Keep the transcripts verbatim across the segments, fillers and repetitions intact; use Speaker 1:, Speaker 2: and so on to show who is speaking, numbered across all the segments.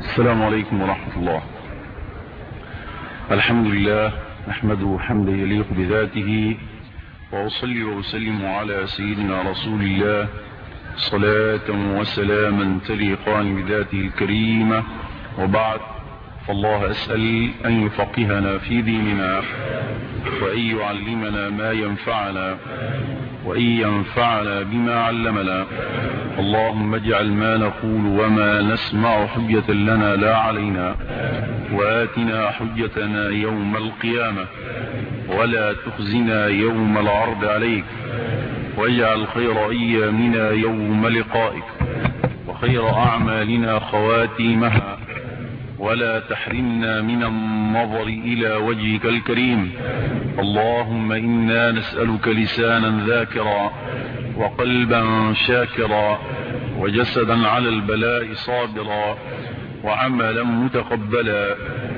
Speaker 1: السلام عليكم ورحمة الله. الحمد لله نحمده حمدا يليق بذاته، وأصلي وأسلم على سيدنا رسول الله صلاة وسلاما تليقان بذاته الكريمة، وبعد، فالله أسأل أن يفقهنا في ديننا، وأن يعلمنا ما ينفعنا، وأن ينفعنا بما علمنا. اللهم اجعل ما نقول وما نسمع حجة لنا لا علينا، وآتنا حجتنا يوم القيامة، ولا تخزنا يوم العرض عليك، واجعل خير أيامنا يوم لقائك، وخير أعمالنا خواتيمها، ولا تحرمنا من النظر إلى وجهك الكريم. اللهم إنا نسألك لسانا ذاكرا، وقلبا شاكرا، وجسدا على البلاء صابرا، وعملا متقبلا،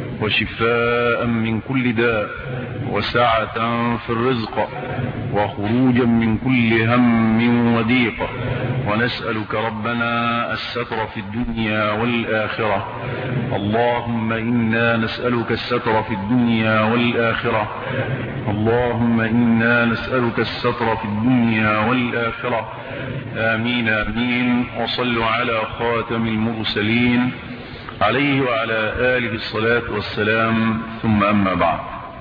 Speaker 1: وشفاء من كل داء، وسعة في الرزق، وخروجا من كل هم وضيق. ونسألك ربنا الستر في الدنيا والآخرة. اللهم إنا نسألك الستر في الدنيا والآخرة. اللهم إنا نسألك الستر في الدنيا والآخرة. آمين آمين. وصلوا على خاتم المرسلين عليه وعلى آله الصلاة والسلام، ثم أما بعد،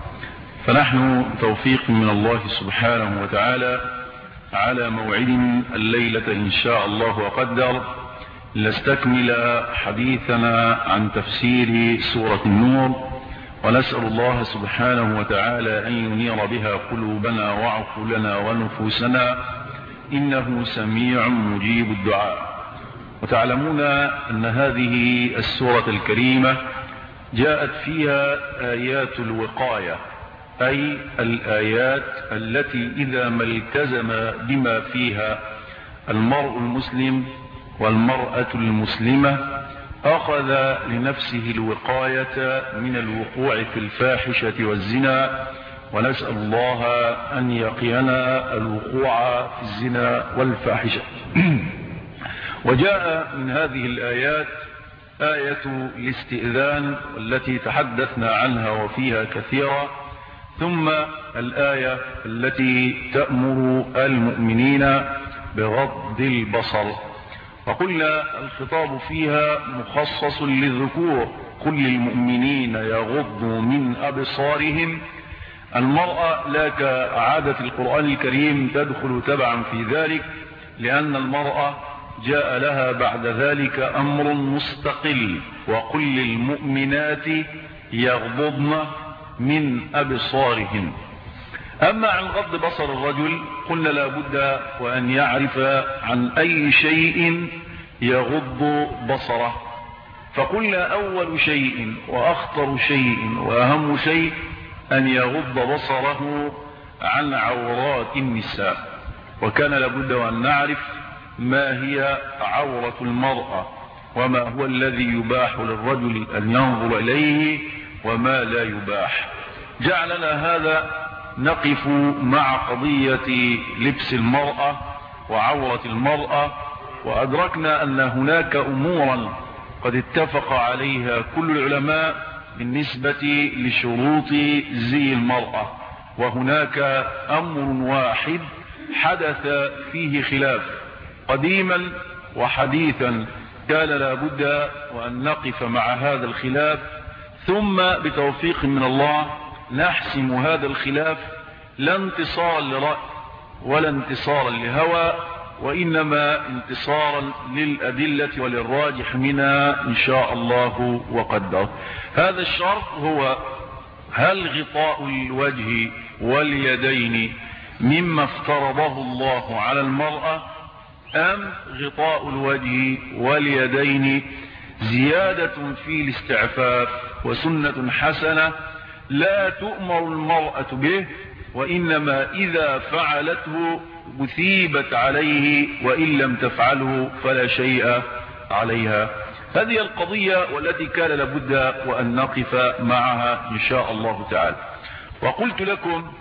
Speaker 1: فنحن توفيق من الله سبحانه وتعالى على موعد الليلة إن شاء الله وقدر لنستكمل حديثنا عن تفسير سورة النور، ونسأل الله سبحانه وتعالى أن ينير بها قلوبنا وعقولنا ونفوسنا، إنه سميع مجيب الدعاء. وتعلمون أن هذه السورة الكريمة جاءت فيها آيات الوقاية، أي الآيات التي إذا ما التزم بما فيها المرء المسلم والمرأة المسلمة أخذ لنفسه الوقاية من الوقوع في الفاحشة والزنا، ونسأل الله أن يقينا الوقوع في الزنا والفاحشة. وجاء من هذه الآيات آية الاستئذان التي تحدثنا عنها وفيها كثيرا، ثم الآية التي تأمر المؤمنين بغض البصر، وقلنا الخطاب فيها مخصص للذكور، كل المؤمنين يغضوا من أبصارهم. المرأة لا كعادة القرآن الكريم تدخل تبعا في ذلك، لأن المرأة جاء لها بعد ذلك أمر مستقل، وقل للمؤمنات يغضضن من أبصارهن. أما عن غض بصر الرجل قلنا لا بد وأن يعرف عن أي شيء يغض بصره، فقلنا أول شيء وأخطر شيء وأهم شيء أن يغض بصره عن عورات النساء. وكان لابد وأن نعرف ما هي عورة المرأة، وما هو الذي يباح للرجل أن ينظر إليه وما لا يباح. جعلنا هذا نقف مع قضية لبس المرأة وعورة المرأة، وأدركنا أن هناك أمورا قد اتفق عليها كل العلماء بالنسبة لشروط زي المرأة، وهناك أمر واحد حدث فيه خلاف قديما وحديثا، كان لابد وأن نقف مع هذا الخلاف، ثم بتوفيق من الله نحسم هذا الخلاف، لا انتصارا لرأي ولا انتصارا لهوى، وإنما انتصارا للأدلة وللراجح منها إن شاء الله وقدر. هذا الشرط هو: هل غطاء الوجه واليدين مما افترضه الله على المرأة، أم غطاء الوجه واليدين زيادة في الاستعفاف وسنة حسنة لا تؤمر المرأة به، وإنما إذا فعلته مثيبت عليه، وإن لم تفعله فلا شيء عليها. هذه القضية والتي كان لابد وأن نقف معها إن شاء الله تعالى. وقلت لكم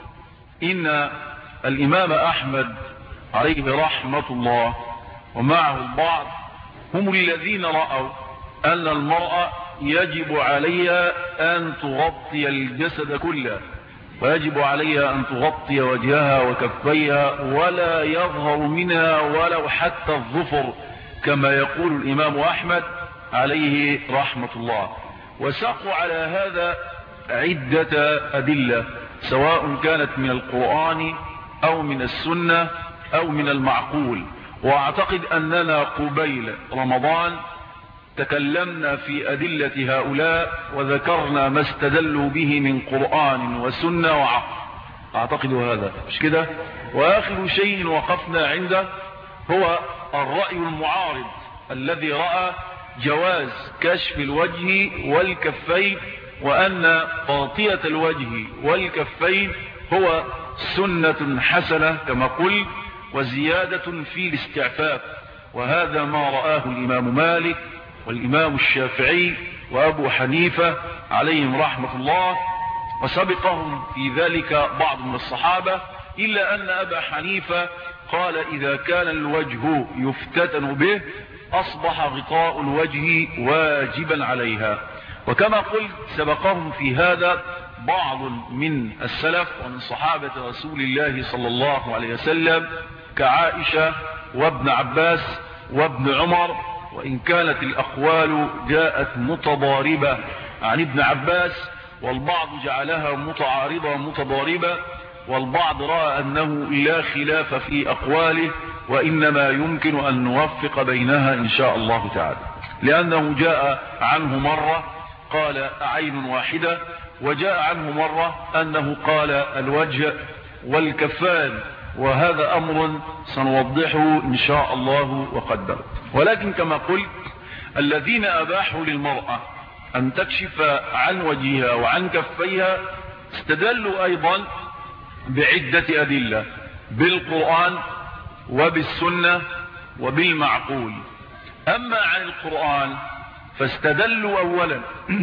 Speaker 1: إن الإمام أحمد عليه رحمة الله ومعه البعض هم الذين رأوا أن المرأة يجب عليها أن تغطي الجسد كله، ويجب عليها أن تغطي وجهها وكفيها ولا يظهر منها ولو حتى الظفر، كما يقول الإمام أحمد عليه رحمة الله. وساقوا على هذا عدة أدلة، سواء كانت من القرآن أو من السنة أو من المعقول. وأعتقد أننا قبيل رمضان تكلمنا في أدلة هؤلاء وذكرنا ما استدلوا به من قرآن وسنة وعقل، أعتقد هذا مش كده. وآخر شيء وقفنا عنده هو الرأي المعارض الذي رأى جواز كشف الوجه والكفين، وأن تغطية الوجه والكفين هو سنة حسنة كما قلت، وزيادة في الاستعفاف. وهذا ما رآه الإمام مالك والإمام الشافعي وأبو حنيفة عليهم رحمة الله، وسبقهم في ذلك بعض من الصحابة، إلا أن أبا حنيفة قال إذا كان الوجه يفتتن به أصبح غطاء الوجه واجبا عليها. وكما قلت سبقهم في هذا بعض من السلف ومن صحابة رسول الله صلى الله عليه وسلم كعائشة وابن عباس وابن عمر، وإن كانت الأقوال جاءت متضاربة عن ابن عباس، والبعض جعلها متعارضة متضاربة، والبعض رأى أنه لا خلاف في أقواله، وإنما يمكن أن نوفق بينها إن شاء الله تعالى، لأنه جاء عنه مرة قال عين واحدة، وجاء عنه مرة أنه قال الوجه والكفان، وهذا أمر سنوضحه إن شاء الله وقدر. ولكن كما قلت الذين أباحوا للمرأة أن تكشف عن وجهها وعن كفيها استدلوا أيضا بعدة أدلة بالقرآن وبالسنة وبالمعقول. أما عن القرآن فاستدلوا أولا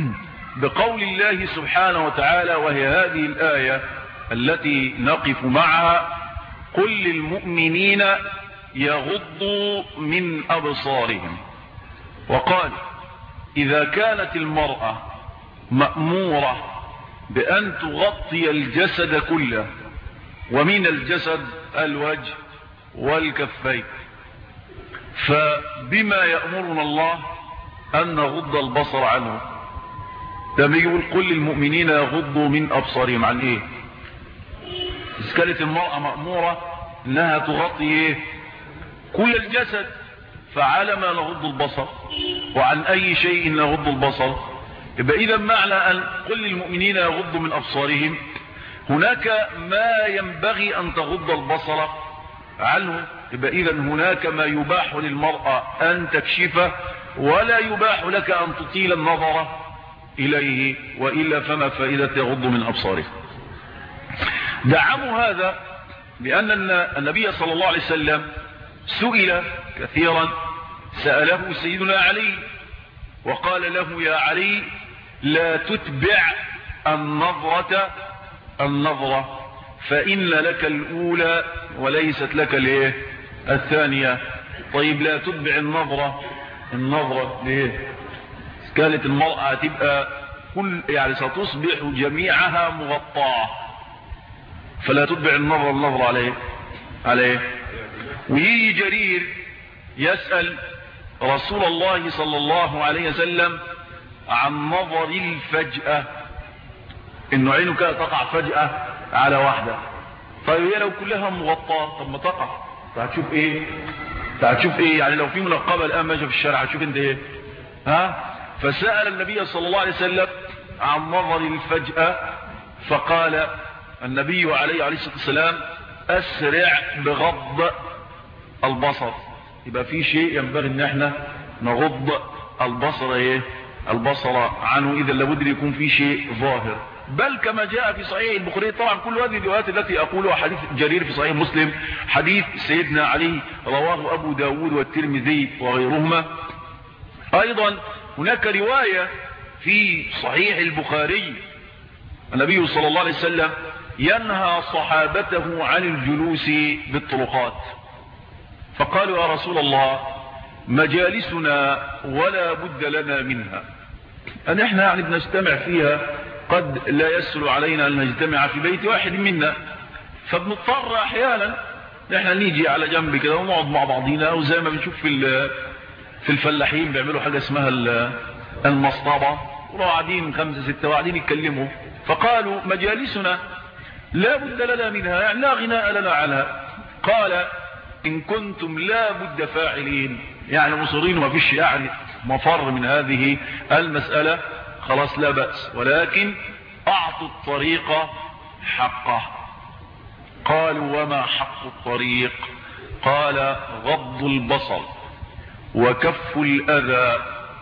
Speaker 1: بقول الله سبحانه وتعالى، وهي هذه الآية التي نقف معها: قل للمؤمنين يغضوا من أبصارهم. وقال إذا كانت المرأة مأمورة بأن تغطي الجسد كله، ومن الجسد الوجه والكفين، فبما يأمرنا الله أن نغض البصر عنه؟ لما يقول قل للمؤمنين يغضوا من أبصارهم، عن إيه؟ إذا كانت المرأة مأمورة أنها تغطي إيه؟ كل الجسد، فعلى ما نغض البصر؟ وعن أي شيء نغض البصر؟ يبقى إذا معنى أن قل للمؤمنين يغضوا من أبصارهم، هناك ما ينبغي أن تغض البصر عنه. يبقى إذا هناك ما يباح للمرأة أن تكشفه، ولا يباح لك أن تطيل النظر إليه، وإلا فما فائدة يغض من أبصاره؟ دعموا هذا بأن النبي صلى الله عليه وسلم سئل كثيرا، سأله سيدنا علي وقال له يا علي لا تتبع النظرة النظرة، فإن لك الأولى وليست لك الايه الثانية. طيب لا تتبع النظرة النظرة ليه؟ كانت المرأة تبقى كل يعني ستصبح جميعها مغطاة، فلا تتبع النظرة النظرة عليه عليه ويجي جرير يسأل رسول الله صلى الله عليه وسلم عن نظر الفجأة، انه عينه كده تقع فجأة على واحدة. طيب هي لو كلها مغطاة طب ما تقع، فهتشوف ايه؟ فهتشوف ايه يعني؟ لو في منقبة الان ماشية في الشارع هتشوف انت ايه؟ ها؟ فسأل النبي صلى الله عليه وسلم عن نظر الفجأة، فقال النبي عليه عليه الصلاة والسلام اسرع بغض البصر. يبقى في شيء ينبغي ان احنا نغض البصر ايه البصر عنه، اذا لابد يكون في شيء ظاهر. بل كما جاء في صحيح البخاري، طبعا كل هذه الروايات التي اقولها حديث جرير في صحيح مسلم، حديث سيدنا علي رواه ابو داود والترمذي وغيرهما. ايضا هناك رواية في صحيح البخاري النبي صلى الله عليه وسلم ينهى صحابته عن الجلوس بالطرقات، فقالوا يا رسول الله مجالسنا ولا بد لنا منها، أن احنا يعني بنجتمع فيها، قد لا يسهل علينا أن نجتمع في بيت واحد منا، فبنضطر أحيانا احنا نيجي على جنب كده ونقعد مع بعضينا، أو زي ما بنشوف في في الفلاحين بيعملوا حاجة اسمها المصطبة، وقاعدين خمسة ستة وقاعدين يتكلموا. فقالوا مجالسنا لا بد لنا منها، يعني لا غناء لنا عنها. قال إن كنتم لا بد فاعلين، يعني مصرين وما فيش يعني مفر من هذه المسألة، خلاص لا بأس، ولكن أعطوا الطريق حقه. قالوا وما حق الطريق؟ قال غض البصر وكف الأذى،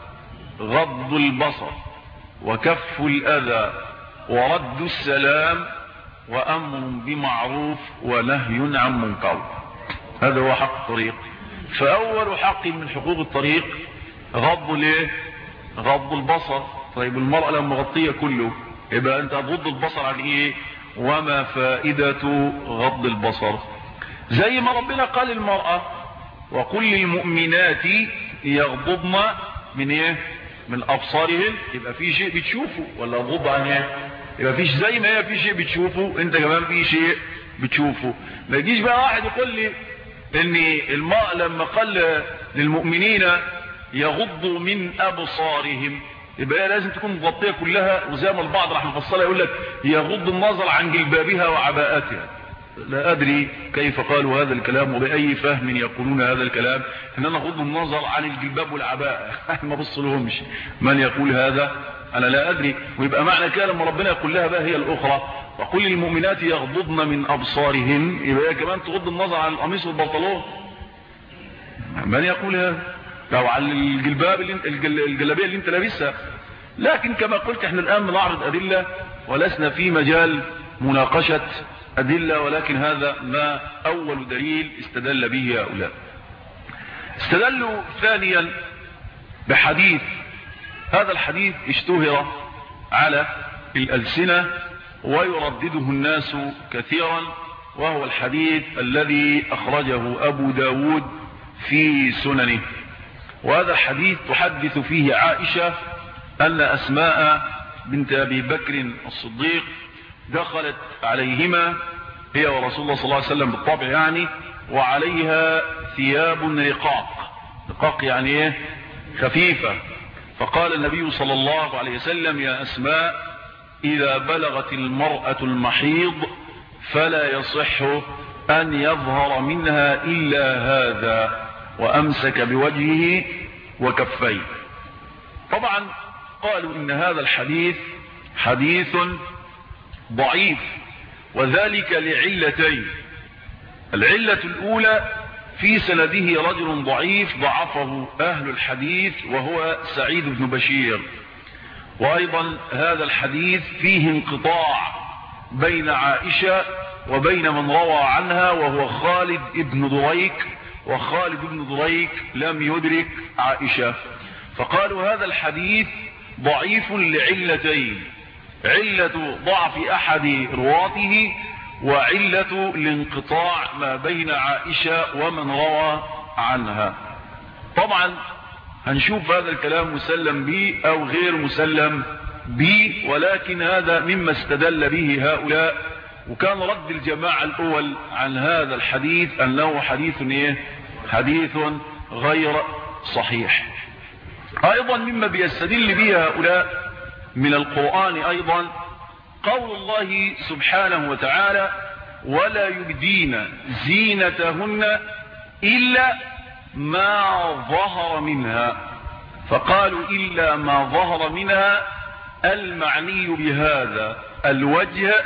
Speaker 1: غض البصر وكف الأذى ورد السلام وأمر بمعروف ونهي عن منكر. هذا هو حق الطريق. فأول حق من حقوق الطريق غض ليه؟ غض البصر. طيب المرأة لما غطية كله، يبقى أنت هتغض البصر عن إيه؟ وما فائدة غض البصر؟ زي ما ربنا قال المرأة وقل للمؤمنات يغضضن من إيه؟ من أبصارهن. يبقى في شيء بتشوفه ولا غض عن إيه؟ يبقى فيش، زي ما هي في شيء بتشوفه انت كمان في شيء بتشوفه. ما يجيش بقى واحد يقول لي ان المرأة لما قال للمؤمنين يغضوا من ابصارهم، يبقى هي لازم تكون مغطية كلها، وزي ما البعض راح مفصلها يقول لك يغض النظر عن جلبابها وعباءتها. لا ادري كيف قالوا هذا الكلام وبأي فهم يقولون هذا الكلام، ان انا اغض النظر عن الجلباب والعباءة. ما بصلهمش من يقول هذا، انا لا ادري. ويبقى معنى كده لما ربنا يقول لها بقى هي الاخرى وقل للمؤمنات يغضضن من ابصارهن، يبقى هي كمان تغض النظر عن القميص والبنطلون. من يقول هذا؟ او عن الجلباب اللي انت الجلابيه اللي انت لابسها. لكن كما قلت احنا الان بنعرض ادله ولسنا في مجال مناقشه ادله، ولكن هذا ما اول دليل استدل به هؤلاء. استدلوا ثانيا بحديث، هذا الحديث اشتهر على الألسنة ويردده الناس كثيرا، وهو الحديث الذي أخرجه أبو داود في سننه. وهذا الحديث تحدث فيه عائشة أن أسماء بنت أبي بكر الصديق دخلت عليهما هي ورسول الله صلى الله عليه وسلم بالطبع يعني، وعليها ثياب رقاق. رقاق يعني ايه؟ خفيفة. فقال النبي صلى الله عليه وسلم يا أسماء إذا بلغت المرأة المحيض فلا يصح أن يظهر منها إلا هذا، وأمسك بوجهه وكفيه. طبعا قالوا إن هذا الحديث حديث ضعيف، وذلك لعلتين. العلة الأولى في سنده رجل ضعيف ضعفه أهل الحديث وهو سعيد بن بشير، وأيضا هذا الحديث فيه انقطاع بين عائشة وبين من روى عنها وهو خالد بن دريك، وخالد بن دريك لم يدرك عائشة. فقالوا هذا الحديث ضعيف لعلتين: علة ضعف أحد رواته، وعلة الانقطاع ما بين عائشة ومن روى عنها. طبعا هنشوف هذا الكلام مسلم به أو غير مسلم به، ولكن هذا مما استدل به هؤلاء. وكان رد الجماعة الأول عن هذا الحديث أنه حديث إيه؟ حديث غير صحيح. أيضا مما بيستدل به هؤلاء من القرآن أيضا قول الله سبحانه وتعالى ولا يبدين زينتهن إلا ما ظهر منها. فقالوا إلا ما ظهر منها المعني بهذا الوجه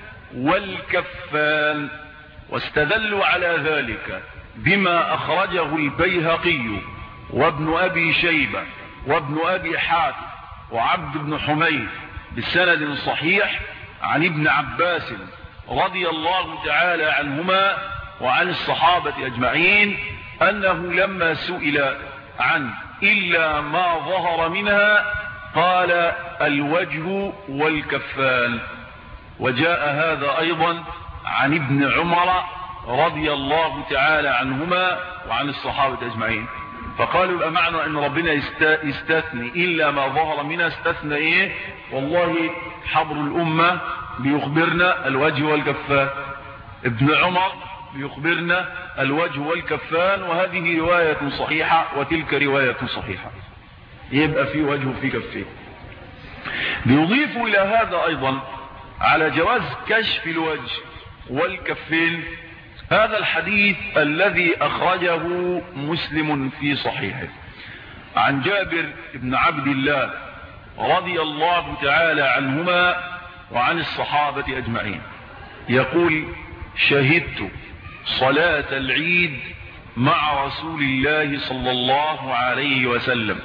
Speaker 1: والكفان، واستدلوا على ذلك بما أخرجه البيهقي وابن أبي شيبة وابن أبي حاتم وعبد بن حميد بسند صحيح عن ابن عباس رضي الله تعالى عنهما وعن الصحابة أجمعين أنه لما سئل عن إلا ما ظهر منها قال الوجه والكفان. وجاء هذا أيضا عن ابن عمر رضي الله تعالى عنهما وعن الصحابة أجمعين. فقالوا يبقى معنى ان ربنا يستثني الا ما ظهر منها، استثنى ايه؟ والله حبر الامه بيخبرنا الوجه والكفان، ابن عمر بيخبرنا الوجه والكفان، وهذه روايه صحيحه وتلك روايه صحيحه، يبقى في وجه وفي كفين. بيضيف الى هذا ايضا على جواز كشف الوجه والكفين هذا الحديث الذي اخرجه مسلم في صحيحه عن جابر بن عبد الله رضي الله تعالى عنهما وعن الصحابة اجمعين، يقول: شهدت صلاة العيد مع رسول الله صلى الله عليه وسلم،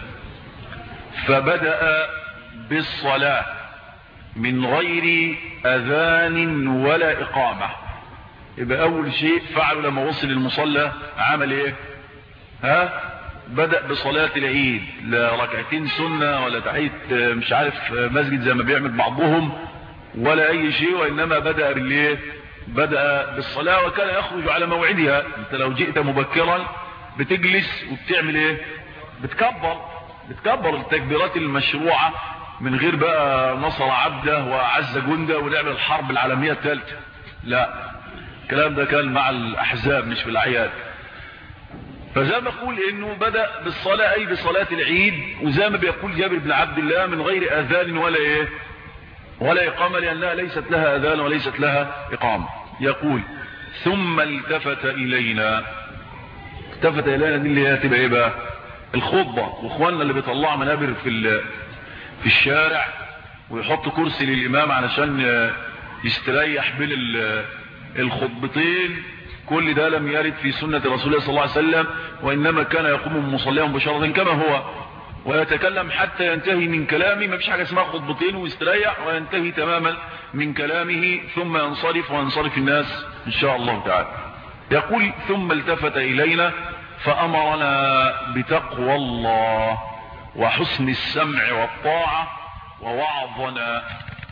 Speaker 1: فبدأ بالصلاة من غير اذان ولا اقامة. يبقى اول شيء فعله لما وصل المصلى عمل ايه؟ ها؟ بدأ بصلاة العيد، لا ركعتين سنة ولا تحية مش عارف مسجد زي ما بيعمل بعضهم ولا اي شيء، وانما بدأ بالايه؟ بدأ بالصلاة، وكان يخرج على موعدها. انت لو جئت مبكرا بتجلس وبتعمل ايه؟ بتكبر بتكبر التكبيرات المشروعة من غير بقى نصر عبده وعز جنده ونعمل الحرب العالمية الثالثة، لا، الكلام ده كان مع الاحزاب مش في الاعياد. فزي ما بقول انه بدأ بالصلاة اي بصلاة العيد، وزي ما بيقول جابر بن عبد الله من غير اذان ولا ايه ولا اقامة، لانها ليست لها اذان وليست لها اقامة. يقول: ثم التفت الينا. التفت الينا دي اللي هي تبقى ايه بقى؟ الخطبة. واخواننا اللي بيطلعوا منابر في في الشارع ويحط كرسي للامام علشان يستريح بين الخطبتين، كل ده لم يرد في سنة رسول الله صلى الله عليه وسلم، وإنما كان يقوم مصليا مباشرة كما هو ويتكلم حتى ينتهي من كلامه. ما فيش حاجة اسمها خطبتين ويستريح وينتهي تماما من كلامه ثم ينصرف وينصرف الناس إن شاء الله تعالى. يقول: ثم التفت إلينا فأمرنا بتقوى الله وحسن السمع والطاعة ووعظنا،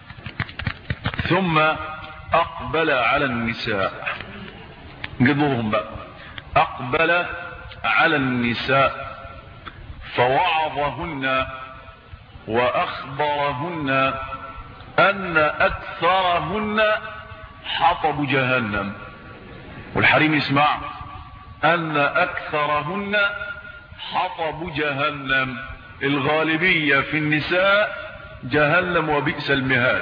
Speaker 1: ثم أقبل على النساء. جدوهم بقى. أقبل على النساء فوعظهن وأخبرهن أن أكثرهن حطب جهنم. والحريم يسمع: أن أكثرهن حطب جهنم. الغالبية في النساء جهنم وبئس المهاد.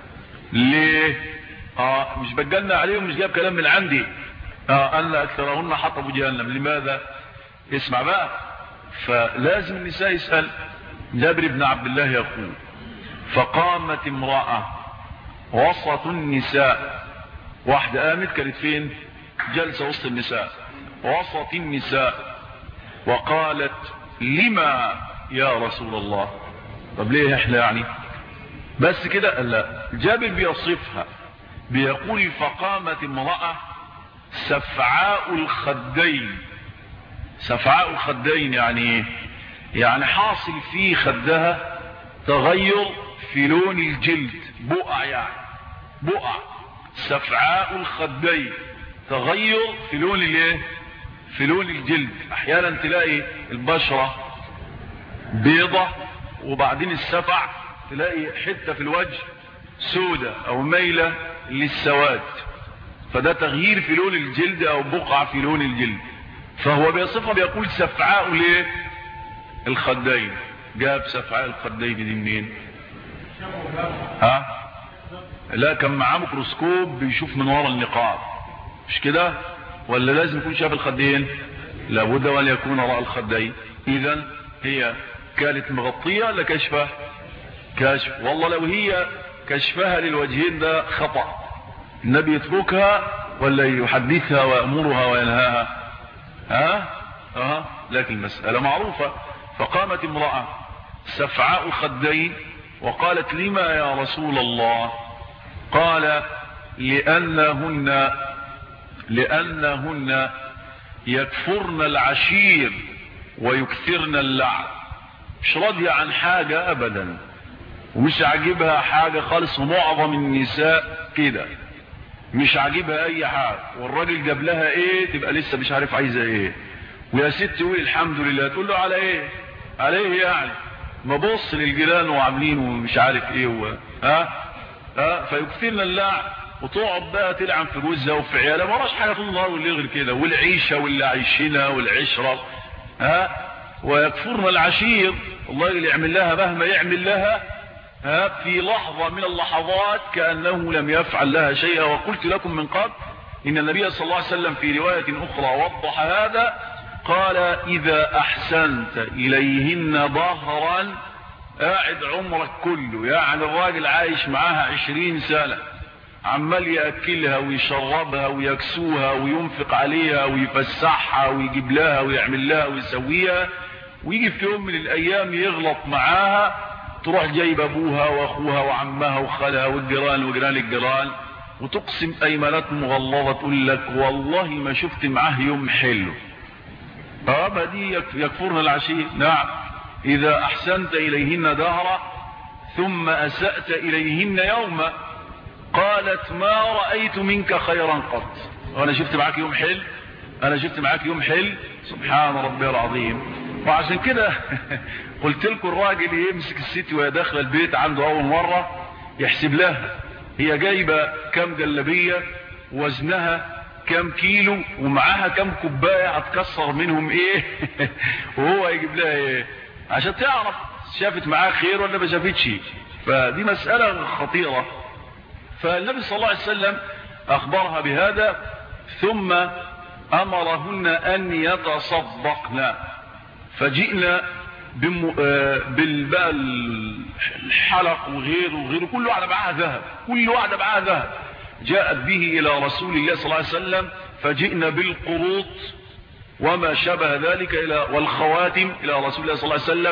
Speaker 1: ليه؟ آه مش بتجنى عليهم، مش جايب كلام من عندي. آه أن أكثرهن حطب جهنم. لماذا؟ اسمع بقى. فلازم النساء يسأل. جابر بن عبد الله يقول: فقامت امرأة وسط النساء. واحدة قامت كانت فين؟ جلسة وسط النساء وسط النساء، وقالت: لما يا رسول الله؟ طب ليه احنا يعني بس كده؟ قال لا. جابر بيصفها بيقول: فقامت امرأة سفعاء الخدين. سفعاء الخدين يعني يعني حاصل في خدها تغير في لون الجلد، بقع يعني بقع. سفعاء الخدين تغير في لون الايه؟ في لون الجلد. احيانا تلاقي البشرة بيضة وبعدين السفع تلاقي حتة في الوجه سودة او ميلة للسواد، فده تغيير في لون الجلد او بقع في لون الجلد. فهو بيصفها بيقول سفعاء ليه الخدين. جاب سفعاء الخدين دي منين؟ ها؟ لا، كان معاه ميكروسكوب بيشوف من ورا النقاب، مش كده؟ ولا لازم يكون شاف الخدين؟ لابد وان يكون وراء الخدين. اذا هي كانت مغطية ولا كشفة؟ كشف. والله لو هي كشفها للوجهين ده خطأ. النبي يتركها ولا يحدثها ويأمرها وينهاها؟ ها؟ ها؟ لكن المسألة معروفة. فقامت امرأة سفعاء الخدين وقالت: لما يا رسول الله؟ قال: لأنهن لأنهن يكفرن العشير ويكثرن اللعن. مش راضية عن حاجة أبدا ومش عاجبها حاجة خالص، ومعظم النساء كده مش عاجبها أي حاجة، والراجل جاب لها إيه تبقى لسه مش عارف عايزة إيه، ويا ست قولي الحمد لله. تقول له على ايه؟ على ايه يعني؟ ما بص للجيران وعاملين ومش عارف ايه و... ها ها فيكثرنا اللعن، وتقعد بقى تلعن في جوزها وفي عيالها، ما وراش حاجه طول النهار والليل غير كده، والعيشه واللي عايشينها والعشره ها ويكفرنا العشير. والله اللي يعمل لها مهما يعمل لها ها في لحظه من اللحظات كانه لم يفعل لها شيئا. وقلت لكم من قبل ان النبي صلى الله عليه وسلم في روايه اخرى وضح هذا، قال اذا احسنت اليهن ظهرا، قاعد عمرك كله، يعني الراجل عايش معاها عشرين سنة عمال يأكلها ويشربها ويكسوها وينفق عليها ويفسحها ويجيب لها ويعمل لها ويسويها، ويجي في يوم من الايام يغلط معاها، تروح جايب ابوها واخوها وعمها وخالها والجيران وجيران الجيران وتقسم ايمانات مغلظة تقول لك والله ما شفت معاه يوم حلو. اه ما دي يكفرنا العشير. نعم اذا احسنت اليهن دهرا ثم اسأت اليهن يوما، قالت ما رأيت منك خيرا قط. وانا شفت معاك يوم حلو؟ انا شفت معاك يوم حلو؟ سبحان ربي العظيم. وعشان كده قلت لكم الراجل يمسك الست وهي داخله البيت عنده اول مرة يحسب لها هي جايبه كام جلابيه وزنها كام كيلو ومعاها كام كوبايه هتكسر منهم ايه وهو يجيب لها ايه عشان تعرف شافت معاه خير ولا ما شافتش. فدي مسألة خطيرة. فالنبي صلى الله عليه وسلم اخبرها بهذا ثم امرهن ان يتصدقن، فجئنا بالبال الحلق وغيره وغيره كل واحدة معاها ذهب، كل واحدة معاها ذهب جاءت به الى رسول الله صلى الله عليه وسلم، فجئنا بالقروط وما شابه ذلك الى والخواتم الى رسول الله صلى الله عليه وسلم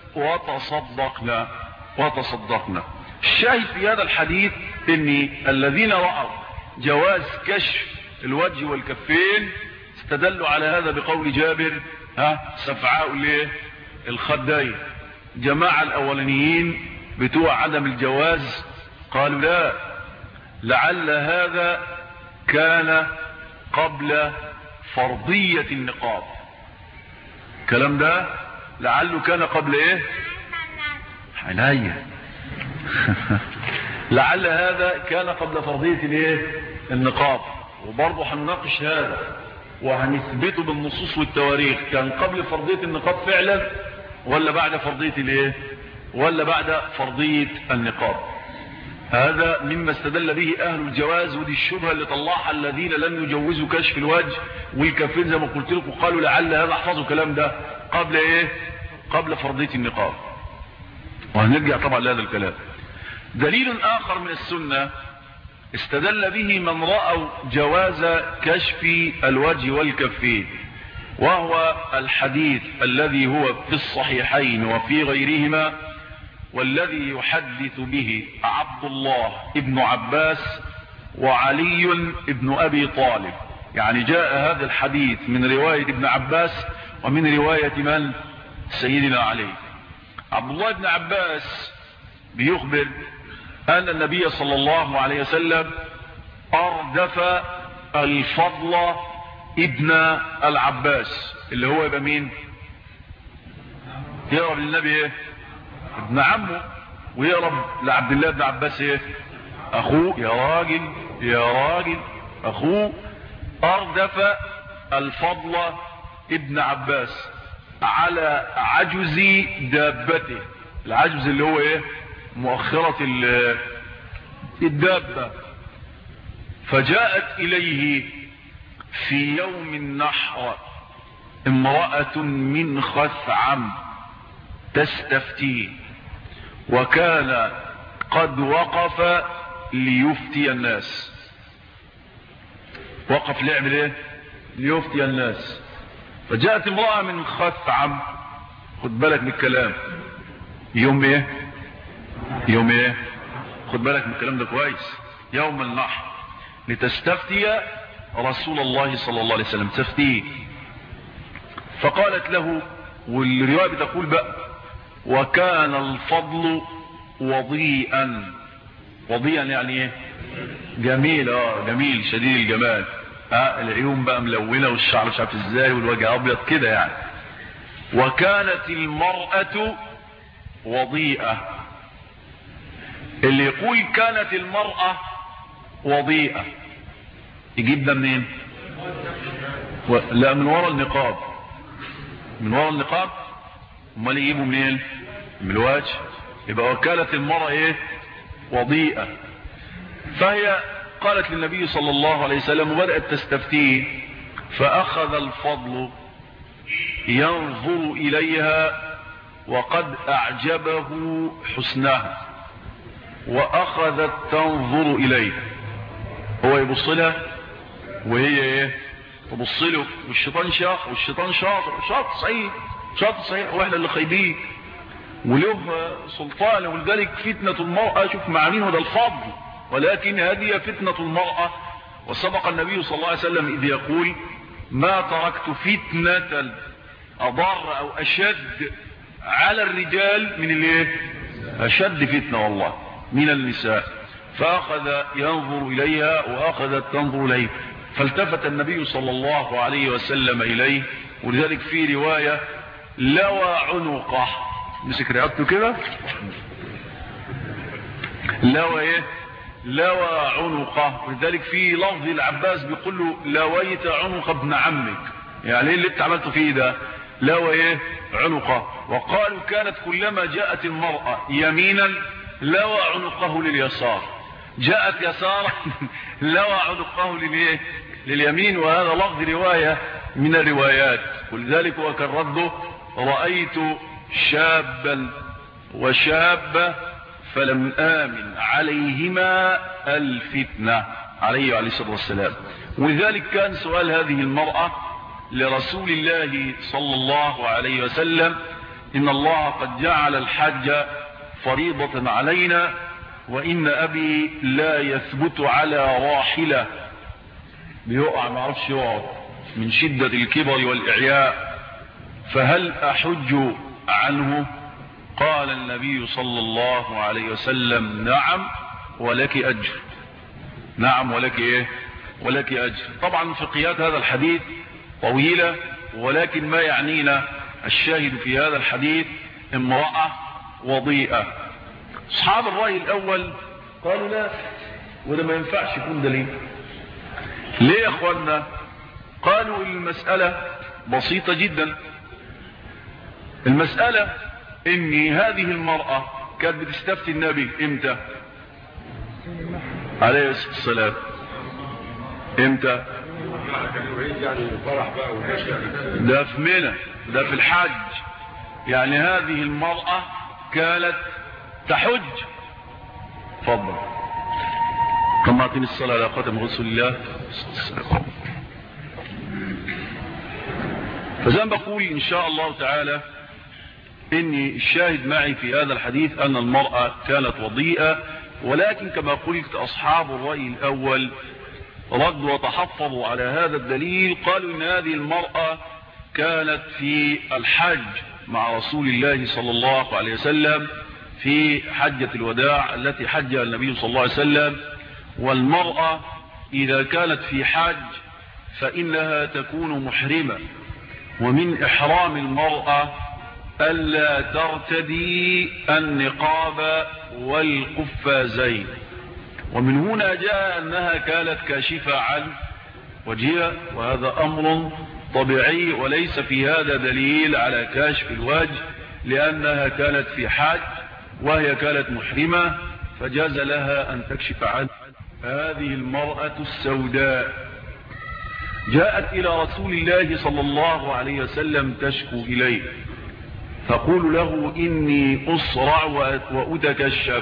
Speaker 1: وتصدقنا وتصدقنا. الشاهد في هذا الحديث ان الذين رأوا جواز كشف الوجه والكفين استدلوا على هذا بقول جابر ها سفعاء ليه الخدين. جماعة الاولانيين بتوع عدم الجواز قالوا لا، لعل هذا كان قبل فرضية النقاب. الكلام ده لعله كان قبل ايه عناية لعل هذا كان قبل فرضية الايه النقاب. وبرضه هنناقش هذا وهنثبته بالنصوص والتواريخ، كان قبل فرضية النقاب فعلا ولا بعد فرضية الايه ولا بعد فرضية النقاب. هذا مما استدل به اهل الجواز، ودي الشبهة اللي طلعها الذين لم يجوزوا كشف الوجه والكفين زي ما قلت لكم، قالوا لعل هذا احفظوا الكلام ده قبل ايه قبل فرضية النقاب. وهنرجع طبعا لهذا الكلام. دليل اخر من السنة استدل به من رأوا جواز كشف الوجه والكفين، وهو الحديث الذي هو في الصحيحين وفي غيرهما، والذي يحدث به عبد الله ابن عباس وعلي ابن ابي طالب. يعني جاء هذا الحديث من رواية ابن عباس ومن رواية من سيدنا علي. عبد الله ابن عباس بيخبر ان النبي صلى الله عليه وسلم اردف الفضل ابن العباس اللي هو يبقى مين يقرب للنبي ايه ابن عمه، ويقرب لعبد الله بن عباس ايه اخوه. يا راجل يا راجل اخوه. اردف الفضل ابن عباس على عجز دابته، العجز اللي هو ايه مؤخرة الدابة. فجاءت اليه في يوم النحر امرأة من خثعم تستفتيه، وكان قد وقف ليفتي الناس. وقف ليعمل ايه ليفتي الناس. فجاءت امرأة من خثعم، خد بالك من الكلام، يوم ايه يوم ايه خد بالك من الكلام ده كويس، يوم النحر، لتستفتي رسول الله صلى الله عليه وسلم تفتيه. فقالت له، والرواية بتقول بقى وكان الفضل وضيئا. وضيئا يعني ايه جميل اه جميل شديد الجمال. ها العيون بقى ملونة والشعر مش عارف ازاي والوجه ابيض كده يعني. وكانت المرأة وضيئة. اللي يقول كانت المرأة وضيئة يجيب ده منين؟ و... لا من وراء النقاب. من وراء النقاب. امال يجيبوا منين؟ من الوجه. يبقى وكالة المرأة ايه؟ وضيئة. فهي قالت للنبي صلى الله عليه وسلم وبدأت تستفتيه، فأخذ الفضل ينظر إليها وقد أعجبه حسنها، وأخذت تنظر إليه. هو يبص لها وهي ايه؟ تبص له. والشيطان شاق والشيطان شاطر شاطر صحيح شاطر صحيح واحنا اللي خايبين وله سلطان. ولذلك فتنة المرأة شوف معانيه ده الفضل، ولكن هذه فتنة المرأة. وسبق النبي صلى الله عليه وسلم إذ يقول ما تركت فتنة أضر أو أشد على الرجال من الايه؟ أشد فتنة والله من النساء. فأخذ ينظر إليها وأخذت تنظر إليه، فالتفت النبي صلى الله عليه وسلم إليه. ولذلك في رواية لوى عنقه، مسك رقبته كده لوى ايه؟ لوى عنقه. ولذلك في لفظ العباس بيقول له لويت عنق ابن عمك، يعني ايه اللي انت عملته فيه ده؟ لوى ايه؟ عنقه. وقالوا كانت كلما جاءت المرأة يمينا لوى عنقه لليسار، جاءت يسارا لوى عنقه للايه؟ لليمين. وهذا لفظ رواية من الروايات. ولذلك هو كان رده رأيت شابا وشابة فلم آمن عليهما الفتنة عليه عليه الصلاة والسلام. ولذلك كان سؤال هذه المرأة لرسول الله صلى الله عليه وسلم إن الله قد جعل الحج فريضة علينا، وإن أبي لا يثبت على راحلة، بيقع ما عرفش يقعد من شدة الكبر والإعياء، فهل أحج عنه؟ قال النبي صلى الله عليه وسلم نعم ولك أجر. نعم ولك إيه؟ ولك أجر. طبعا فقهيات هذا الحديث طويلة، ولكن ما يعنينا الشاهد في هذا الحديث امرأة وضيئة. أصحاب الرأي الأول قالوا لا، وده ما ينفعش يكون دليل. ليه يا أخوانا؟ قالوا المسألة بسيطة جدا. المسألة إن هذه المرأة كانت بتستفتي النبي إمتى عليه الصلاة والسلام؟ إمتى؟ ده في منى، ده في الحج. يعني هذه المرأة كانت تحج. تفضل. كما أعطيني الصلاة على قدم رسول الله. فزي ما بقول إن شاء الله تعالى إني الشاهد معي في هذا الحديث أن المرأة كانت وضيئة، ولكن كما قلت أصحاب الرأي الأول ردوا وتحفظوا على هذا الدليل. قالوا إن هذه المرأة كانت في الحج مع رسول الله صلى الله عليه وسلم في حجة الوداع التي حجها النبي صلى الله عليه وسلم. والمرأة إذا كانت في حج فإنها تكون محرمة، ومن إحرام المرأة ألا ترتدي النقاب والقفازين. ومن هنا جاء أنها كانت كاشفة عن وجهها، وهذا أمر طبيعي وليس في هذا دليل على كاشف الوجه، لأنها كانت في حج وهي كانت محرمة فجاز لها أن تكشف عنه. هذه المرأة السوداء جاءت إلى رسول الله صلى الله عليه وسلم تشكو إليه، تقول له إني أصرع وأتكشف.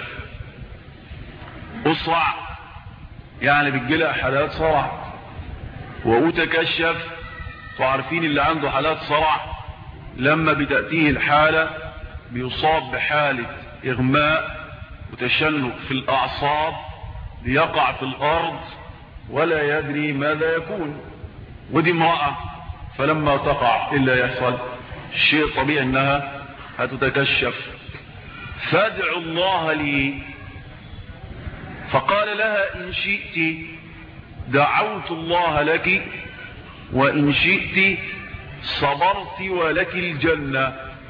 Speaker 1: أصرع يعني بتجيلها حالات صرع، وأتكشف تعرفين اللي عنده حالات صرع لما بتأتيه الحالة بيصاب بحالة إغماء وتشنج في الأعصاب، ليقع في الأرض ولا يدري ماذا يكون. ودي امرأة فلما تقع إلا يحصل الشيء طبيعي أنها هتتكشف. فادعوا الله لي. فقال لها إن شئت دعوت الله لك وإن شئت صبرت ولك الجنة.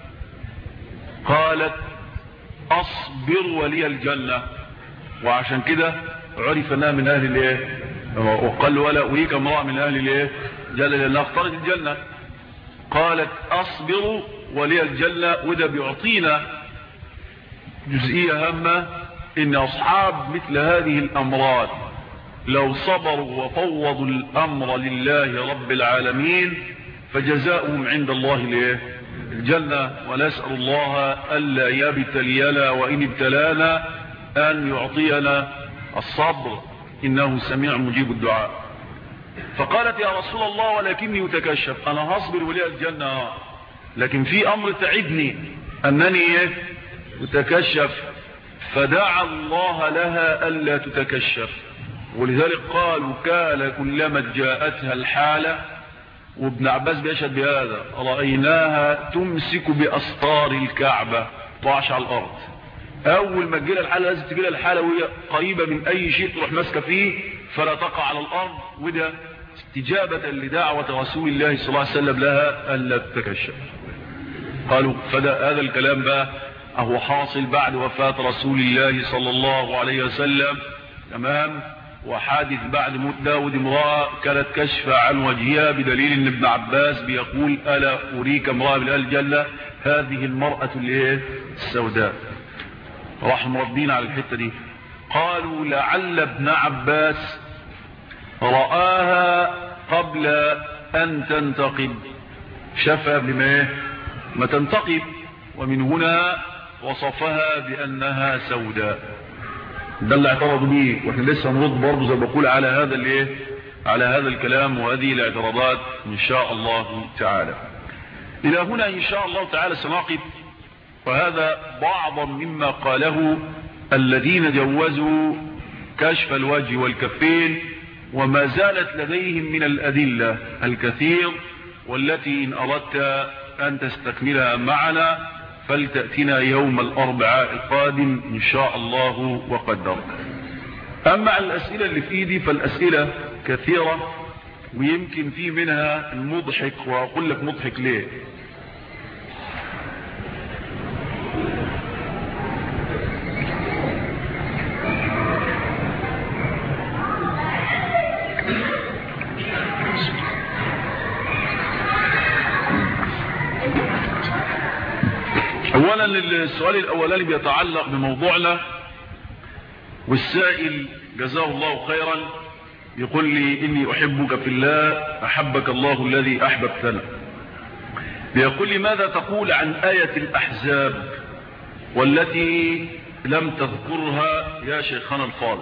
Speaker 1: قالت أصبر ولي الجنة، وعشان كده عرف أنها من أهل الايه، وقال ولا أريك امرأة من أهل الايه جل لأنها اختارت الجنة. قالت أصبر ولي الجنة. وده بيعطينا جزئية هامة، إن أصحاب مثل هذه الأمراض لو صبروا وفوضوا الأمر لله رب العالمين فجزاؤهم عند الله ليه الجنة. ونسأل الله ألا يبتلينا وإن ابتلانا أن يعطينا الصبر، إنه سميع مجيب الدعاء. فقالت يا رسول الله ولكني أتكشف، أنا هصبر ولي الجنة لكن في أمر تعبني أنني أتكشف. فدعا الله لها ألا تتكشف. ولذلك قالوا كان كلما جاءتها الحالة، وابن عباس بيشهد بهذا، رأيناها تمسك بأسطار الكعبة طاعش على الأرض. أول ما تجيلها الحالة لازم تجيلها الحالة وهي قريبة من أي شيء تروح ماسكة فيه فلا تقع على الأرض. وده استجابة لدعوة رسول الله صلى الله عليه وسلم لها ألا تتكشف. قالوا فده هذا الكلام بقى هو حاصل بعد وفاة رسول الله صلى الله عليه وسلم، تمام. وحادث بعد موت داود امرأة كانت كشف عن وجهها، بدليل ان ابن عباس بيقول ألا أريك امرأة من أهل الجنة، هذه المرأة الايه السوداء. راح مربين على الحتة دي. قالوا لعل ابن عباس رآها قبل أن تنتقب، شافها قبل ما ما تنتقب، ومن هنا وصفها بأنها سوداء. ده اللي اعترضوا بيه، واحنا لسه نرد برضه زي ما بقول على هذا الايه على هذا الكلام وهذه الاعتراضات ان شاء الله تعالى. الى هنا ان شاء الله تعالى سنقف، وهذا بعضا مما قاله الذين جوزوا كشف الوجه والكفين، وما زالت لديهم من الأدلة الكثير، والتي إن أردت أن تستكملها معنا فلتأتنا يوم الأربعاء القادم إن شاء الله وقدر. أما الأسئلة اللي في إيدي فالأسئلة كثيرة، ويمكن في منها المضحك، وأقول لك مضحك ليه. اولا السؤال الاولاني بيتعلق بموضوعنا، والسائل جزاه الله خيرا يقول لي اني احبك في الله احبك الله الذي احببتنا. بيقول لي ماذا تقول عن آية الاحزاب والتي لم تذكرها يا شيخنا الفاضل؟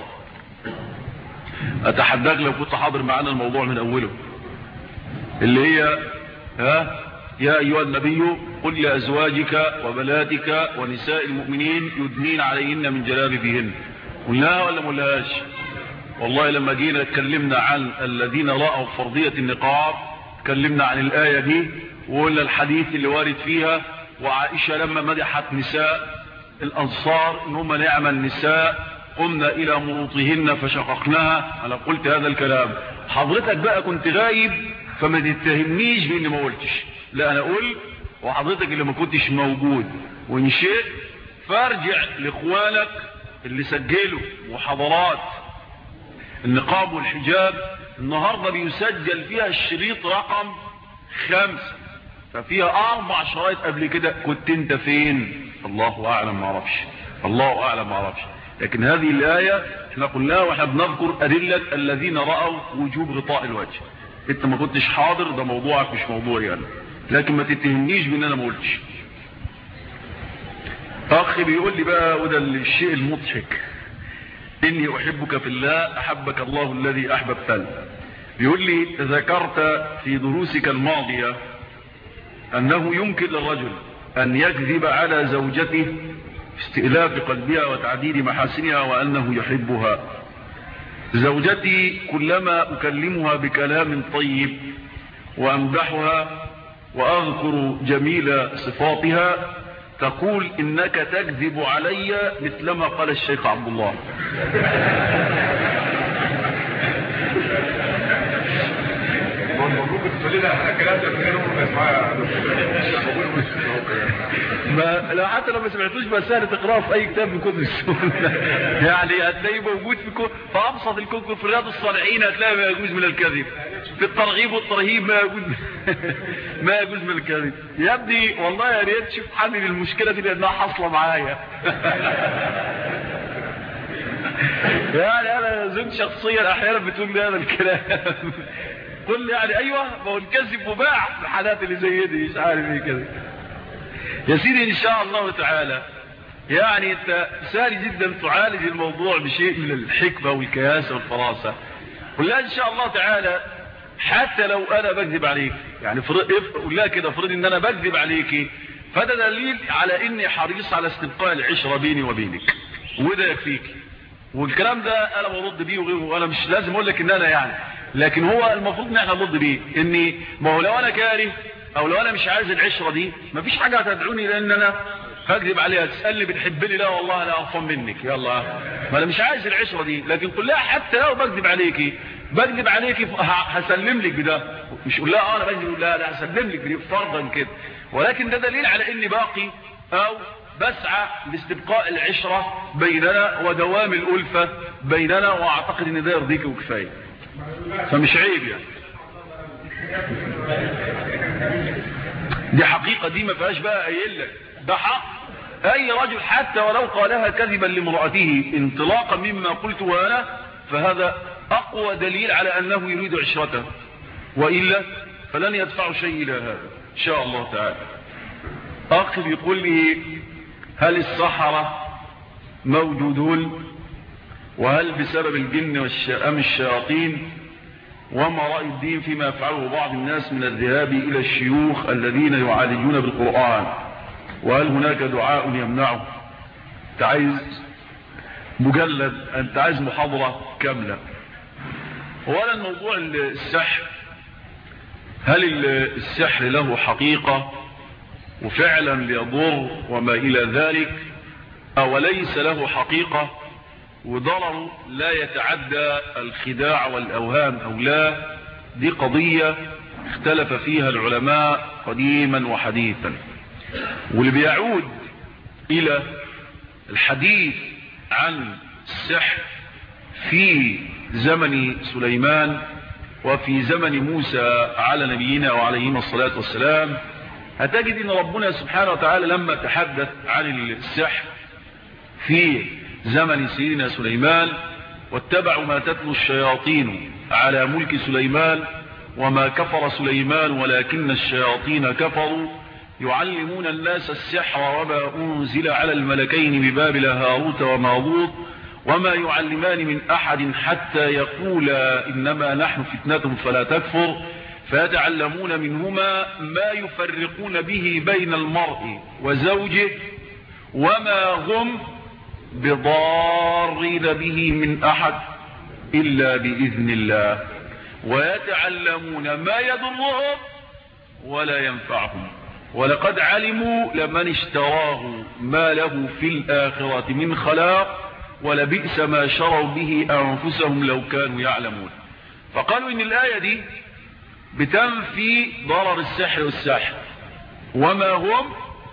Speaker 1: اتحداك لو كنت حاضر معنا الموضوع من اوله، اللي هي ها يا أيها النبي قل لأزواجك وبناتك ونساء المؤمنين يدنين عليهن من جلابيبهن. قلناها ولا ما قلناهاش؟ والله لما جينا اتكلمنا عن الذين رأوا فرضية النقاب اتكلمنا عن الآية دي، وقلنا الحديث اللي وارد فيها، وعائشة لما مدحت نساء الأنصار إن هم نعم النساء قمنا إلى مروطهن فشققناها. أنا قلت هذا الكلام، حضرتك بقى كنت غايب فما تتهمنيش بإني ما قلتش، لا أنا أقول وحضرتك اللي ما كنتش موجود. وإن شئت فارجع لإخوانك اللي سجلوا محاضرات النقاب والحجاب، النهاردة بيسجل فيها الشريط رقم خمسة، ففيها أربع شرايط قبل كده. كنت أنت فين؟ الله أعلم ما أعرفش، الله أعلم ما أعرفش. لكن هذه الآية احنا قلناها واحنا بنذكر أدلة الذين رأوا وجوب غطاء الوجه. انت ما كنتش حاضر، ده موضوعك مش موضوعي يعني، لكن ما تتهمنيش بان انا ما قلتش. اخي بيقول لي بقى، وده الشيء المضحك، اني احبك في الله احبك الله الذي احببتني. بيقول لي ذكرت في دروسك الماضية انه يمكن للرجل ان يكذب على زوجته استئلاف قلبها وتعديل محاسنها وانه يحبها. زوجتي كلما أكلمها بكلام طيب وأمدحها وأذكر جميل صفاتها تقول إنك تكذب علي مثلما قال الشيخ عبد الله. ما لو حتى لو ما سمعتوش بس سهل تقراه في اي كتاب من كتب السنه يعني هتلاقيه موجود في كو... في ابسط الكتب. في رياض الصالحين هتلاقي ما يجوز من الكذب، في الترغيب والترهيب ما يجوز ما يجوز من الكذب. يا ابني والله يا ريت تشوف حل للمشكله دي لانها حاصله معايا. يعني انا زوج شخصيا احيانا بتقول لي هذا الكلام، قل يعني ايوه ما هو الكذب مباح في الحالات اللي زي دي، مش عارف ايه كده. يا سيدي ان شاء الله تعالى يعني انت سهل جدا تعالج الموضوع بشيء من الحكمه والكياسه والفراسه. قلنا ان شاء الله تعالى حتى لو انا بكذب عليك، يعني قول لها كده افرض ان انا بكذب عليك، فده دليل على اني حريص على استبقاء العشره بيني وبينك، وده يكفيك. والكلام ده انا برد بيه وغيره، وانا مش لازم اقول لك ان انا يعني، لكن هو المفروض ان احنا نرد بيه. اني ما هو لو انا كاره او لو انا مش عايز العشره دي مفيش حاجه هتدعوني لان انا هكذب عليها. تسالني بتحبني؟ لا والله انا اقفل منك، يلا ما انا مش عايز العشره دي. لكن قل لها حتى لو بكذب عليكي بكذب عليكي هسلم لك بده، مش قول لها اه انا بكذب، لا لا هسلم لك بده فرضا كده. ولكن ده دليل على اني باقي او بسعى لاستبقاء العشره بيننا ودوام الالفه بيننا، واعتقد ان ده يرضيك وكفايه، فمش عيب يعني. دي حقيقه، دي ما فيهاش بقى قايل لك، ده حق. اي رجل حتى ولو قالها كذبا لامراته انطلاقا مما قلته انا، فهذا اقوى دليل على انه يريد عشرته، والا فلن يدفع شيء الى هذا ان شاء الله تعالى. اخي بيقول لي هل السحرة موجودون؟ وهل بسبب الجن ام الشياطين؟ وما رأي الدين فيما يفعله بعض الناس من الذهاب الى الشيوخ الذين يعالجون بالقرآن؟ وهل هناك دعاء يمنعه؟ انت عايز مجلد، انت عايز محاضرة كاملة. اولا موضوع السحر، هل السحر له حقيقة وفعلا ليضر وما الى ذلك، او ليس له حقيقة وضرر لا يتعدى الخداع والاوهام او لا؟ دي قضية اختلف فيها العلماء قديما وحديثا. واللي بيعود الى الحديث عن السحر في زمن سليمان وفي زمن موسى على نبينا وعليهما الصلاة والسلام، هتجد ان ربنا سبحانه وتعالى لما تحدث عن السحر في زمن سيدنا سليمان، واتبعوا ما تتلو الشياطين على ملك سليمان وما كفر سليمان ولكن الشياطين كفروا يعلمون الناس السحر وما أنزل على الملكين ببابل هاروت وماروت وما يعلمان من أحد حتى يقولا إنما نحن فتنة فلا تكفر فيتعلمون منهما ما يفرقون به بين المرء وزوجه وما هم بضارين به من أحد إلا بإذن الله ويتعلمون ما يضرهم ولا ينفعهم ولقد علموا لمن اشتراه ما له في الآخرة من خلاق ولبئس ما شروا به أنفسهم لو كانوا يعلمون. فقالوا إن الآية دي بتنفي ضرر السحر والساحر وما هم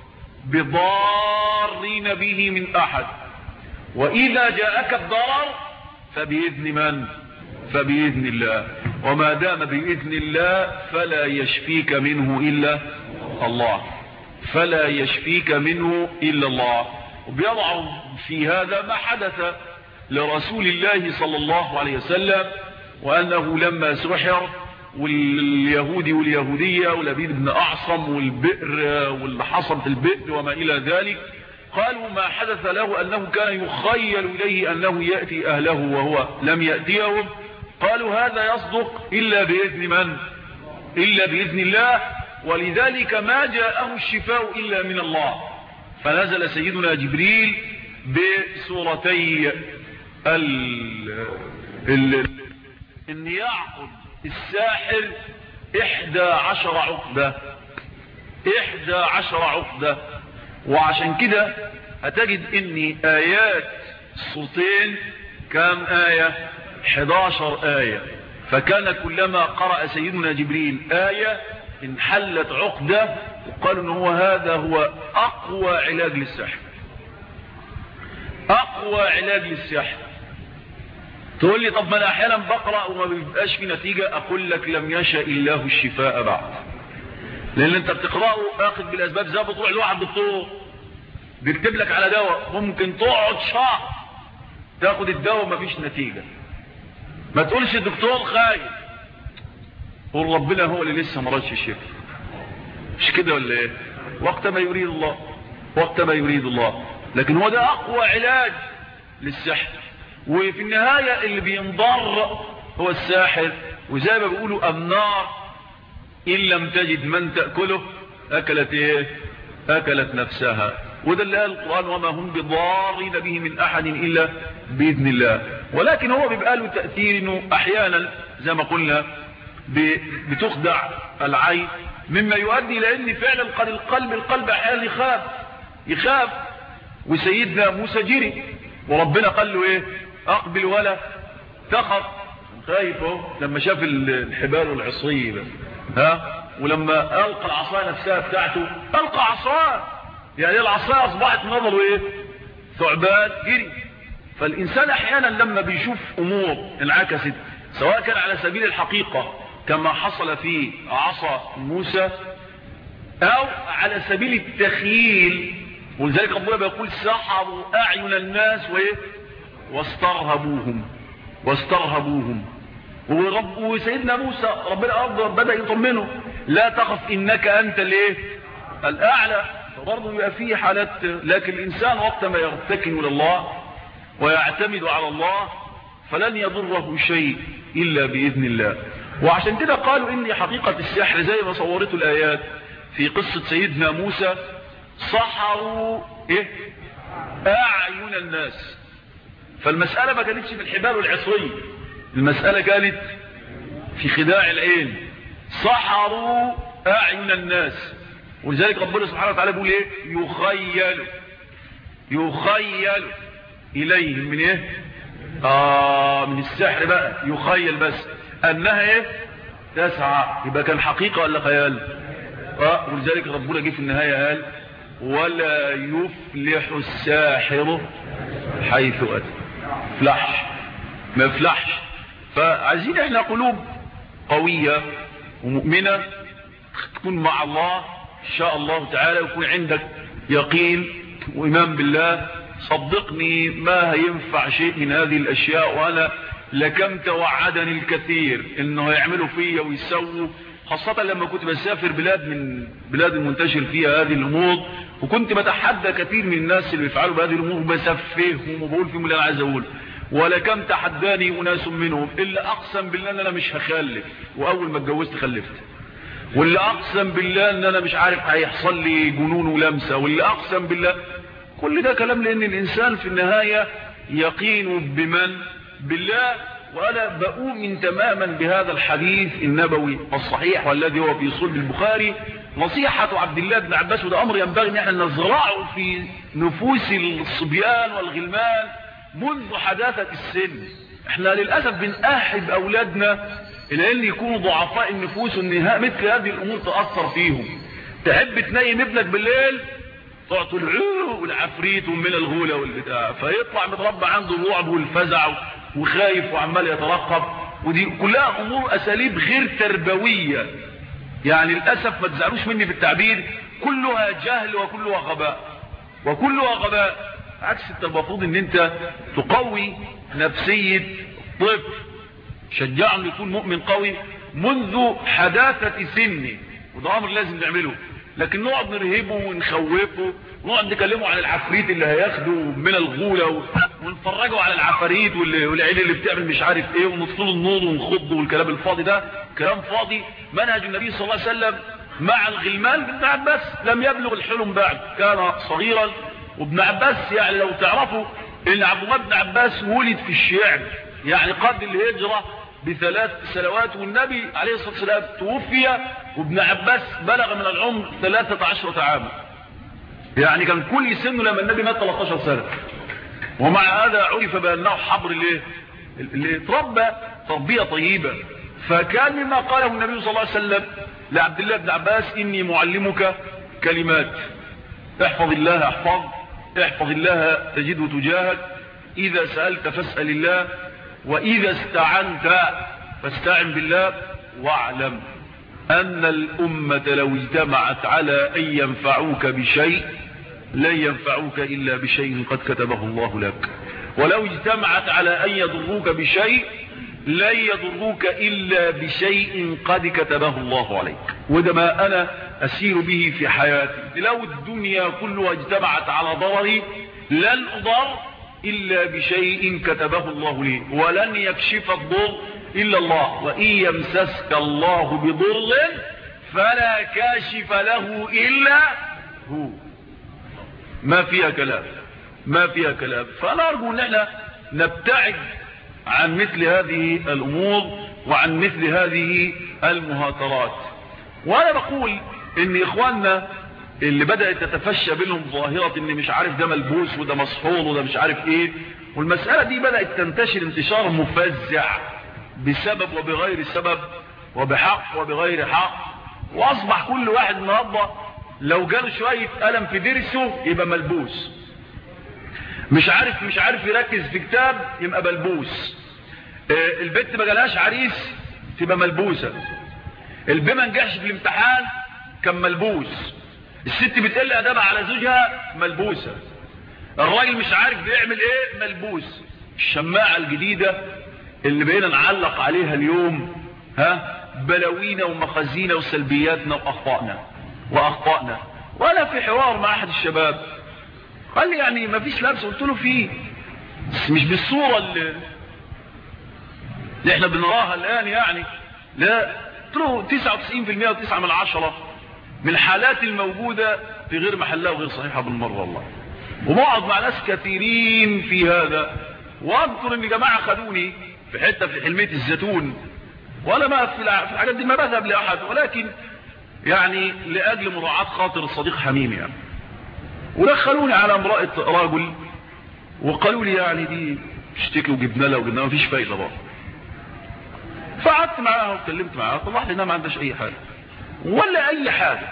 Speaker 1: بضارين به من أحد، وإذا جاءك الضرر فبإذن من؟ فبإذن الله، وما دام بإذن الله فلا يشفيك منه إلا الله، فلا يشفيك منه إلا الله. وبيضع في هذا ما حدث لرسول الله صلى الله عليه وسلم، وأنه لما سحر واليهودي واليهودية ولبيد بن أعصم والبئر واللي حصل في البئر وما إلى ذلك، قالوا ما حدث له أنه كان يخيل إليه أنه يأتي أهله وهو لم يأتيهم. قالوا هذا يصدق إلا بإذن من؟ إلا بإذن الله، ولذلك ما جاءه الشفاء إلا من الله. فنزل سيدنا جبريل بسورتي ال... ال... إن يعقد الساحر إحدى عشر عقدة، إحدى عشر عقدة. وعشان كده هتجد إن آيات الصوتين كام آية؟ حداشر آية فكان كلما قرأ سيدنا جبريل آية انحلت عقدة، وقالوا ان هو هذا هو اقوى علاج للسحر، اقوى علاج للسحر. تقول لي طب ما انا احيانا بقرأ وما بيبقاش في نتيجة، اقول لك لم يشاء الله الشفاء بعد، لان انت بتقرأه اخذ بالاسباب، زي بتروح لواحد دكتور بيكتب لك على دواء، ممكن تقعد شهر تاخد الدواء مفيش نتيجة. ما تقولش الدكتور خايف، قول ربنا هو اللي لسه ما رادش الشفاء. مش كده ولا ايه؟ وقت ما يريد الله، وقت ما يريد الله. لكن هو ده اقوى علاج للسحر، وفي النهاية اللي بينضر هو الساحر. وزي ما بيقولوا النار ان لم تجد من تأكله اكلت ايه؟ اكلت نفسها. وده اللي قال القرآن وما هم بضارين به من احد الا باذن الله. ولكن هو بيبقى له تأثير انه احيانا زي ما قلنا بتخدع العين، مما يؤدي الى ان فعلا قد القلب القلب احيانا يخاف يخاف وسيدنا موسى جري، وربنا قال له ايه؟ اقبل ولا تخف. خايف اهو لما شاف الحبال والعصي ها، ولما القى العصا نفسها بتاعته القى عصاه، يعني العصا اصبحت نظره ايه؟ ثعبان جري. فالانسان احيانا لما بيشوف امور انعكست سواء كان على سبيل الحقيقة كما حصل في عصا موسى او على سبيل التخيل، ولذلك ربنا بيقول سحروا اعين الناس وايه؟ واسترهبوهم واسترهبوهم. ورب وسيدنا موسى ربنا بدأ يطمنه لا تخف انك انت الايه؟ الاعلى. فبرضه يبقى فيه حالات، لكن الانسان وقت ما يرتكن الى الله ويعتمد على الله فلن يضره شيء الا باذن الله. وعشان كده قالوا ان حقيقة السحر زي ما صورته الايات في قصة سيدنا موسى، سحروا ايه؟ اعين الناس. فالمسألة ما كانتش في الحبال والعصي، المسألة كانت في خداع العين. سحروا اعين الناس. ولذلك ربنا سبحانه وتعالى بيقول ايه؟ يخيل يخيل اليهم من ايه؟ آه من السحر بقى، يخيل بس انها ايه؟ تسعى. يبقى كان حقيقة ولا خيال؟ آه ولذلك ربنا جه في النهاية قال ولا يفلح الساحر حيث اتى. فلحش ما يفلحش. فعايزين احنا قلوب قوية ومؤمنة تكون مع الله ان شاء الله تعالى، ويكون عندك يقين وإيمان بالله. صدقني ما هينفع شيء من هذه الأشياء، وأنا لكم توعدني الكثير إنه يعملوا فيا ويسووا، خاصة لما كنت بسافر بلاد من بلاد المنتشر فيها هذه الأمور، وكنت بتحدى كثير من الناس اللي بيفعلوا بهذه الأمور وبسفههم وبقول فيهم اللي أنا عايز أقول. ولكم تحداني أناس منهم إلا أقسم بالله أن أنا مش هخلف، وأول ما اتجوزت خلفت. واللي أقسم بالله أن أنا مش عارف هيحصل لي جنون ولمسة. واللي أقسم بالله كل ده كلام، لأن الإنسان في النهاية يقين بمن؟ بالله. وأنا بؤمن تماما بهذا الحديث النبوي الصحيح والذي هو في صلب البخاري، نصيحة عبد الله بن عباس. وده أمر ينبغي أن احنا نزرعه في نفوس الصبيان والغلمان منذ حداثة السن. احنا للأسف بنأحب أولادنا إلى أن يكونوا ضعفاء النفوس، وأن مثل هذه الأمور تأثر فيهم. تحب تنيم ابنك بالليل تعطوا العوه والعفريت ومن الغولة والبتاع، فيطلع متربى عنده الرعب والفزع وخايف وعمال يترقب. ودي كلها أمور أساليب غير تربوية، يعني للأسف ما تزعلوش مني في التعبير، كلها جهل وكلها غباء وكلها غباء. عكس انت المفروض ان انت تقوي نفسية طفل، شجعه انه يكون مؤمن قوي منذ حداثة سنه، وده امر لازم نعمله. لكن نقعد نرهبه ونخوفه ونقعد نكلمه عن العفريت اللي هياخده من الغولة ونفرجه على العفاريت والعيل اللي بتعمل مش عارف ايه، ونطفل النور ونخضه، والكلام الفاضي ده كلام فاضي. منهج النبي صلى الله عليه وسلم مع الغلمان. ابن عباس لم يبلغ الحلم بعد، كان صغيرا. وابن عباس يعني لو تعرفوا ان عبد الله بن عباس ولد في الشعب، يعني قبل الهجرة بثلاث سنوات، والنبي عليه الصلاة والسلام توفي وابن عباس بلغ من العمر ثلاثة عشرة عاما، يعني كان كل سنه لما النبي مات ثلاثة عشر سنة. ومع هذا عرف بأنه حبر اللي, اللي تربى تربية طيبة فكان مما قاله النبي صلى الله عليه وسلم لعبد الله بن عباس: إني معلمك كلمات، احفظ الله احفظ، احفظ الله تجده تجاهك، إذا سألت فاسأل الله، وإذا استعنت فاستعن بالله، واعلم أن الأمة لو اجتمعت على أن ينفعوك بشيء لن ينفعوك إلا بشيء قد كتبه الله لك، ولو اجتمعت على أن يضروك بشيء لن يضروك إلا بشيء قد كتبه الله عليك. وده ما أنا أسير به في حياتي. لو الدنيا كلها اجتمعت على ضرري لن أضر إلا بشيء كتبه الله لي، ولن يكشف الضر إلا الله، وإن يمسسك الله بضر فلا كاشف له إلا هو. ما فيها كلام، ما فيها كلام. فأنا أرجو أن احنا نبتعد عن مثل هذه الأمور وعن مثل هذه المهاترات. وأنا بقول إن إخواننا اللي بدأت تتفشى بينهم ظاهرة إن مش عارف ده ملبوس وده مصحور وده مش عارف إيه، والمسألة دي بدأت تنتشر انتشار مفزع بسبب وبغير سبب، وبحق وبغير حق، وأصبح كل واحد النهارده لو جاله شوية ألم في درسه يبقى ملبوس، مش عارف مش عارف يركز في كتاب يبقى ملبوس، آه البنت ما جالهاش عريس تبقى ملبوسة، البي ما نجحش في الامتحان كان ملبوس، الست بتقل أدبها على زوجها ملبوسة، الراجل مش عارف بيعمل ايه ملبوس. الشماعة الجديدة اللي بقينا نعلق عليها اليوم ها بلاوينا ومخازينا وسلبياتنا واخطائنا واخطائنا. وانا في حوار مع احد الشباب قال لي يعني ما فيش لبس، قلت له فيه بس مش بالصورة اللي, اللي احنا بنراها الان يعني، لا. قلت له تسعة وتسعين بالمئة وتسعة من عشرة من الحالات الموجودة في غير محلها وغير صحيحة بالمرة والله. وبقعد مع ناس كثيرين في هذا، واذكر ان جماعة خدوني في حتة في حلمية الزيتون، ولا ما في الحاجات دي ما بذهب لأحد، ولكن يعني لأجل مراعاة خاطر الصديق حميم يعني، ودخلوني على امرأة رجل وقالوا لي يعني دي اشتكي وجبنا لها وجبنا لها مفيش فايدة بقى. فقعدت معاها واتكلمت معاها، طلعت لي انها ما عندهاش اي حاجة ولا اي حاجة.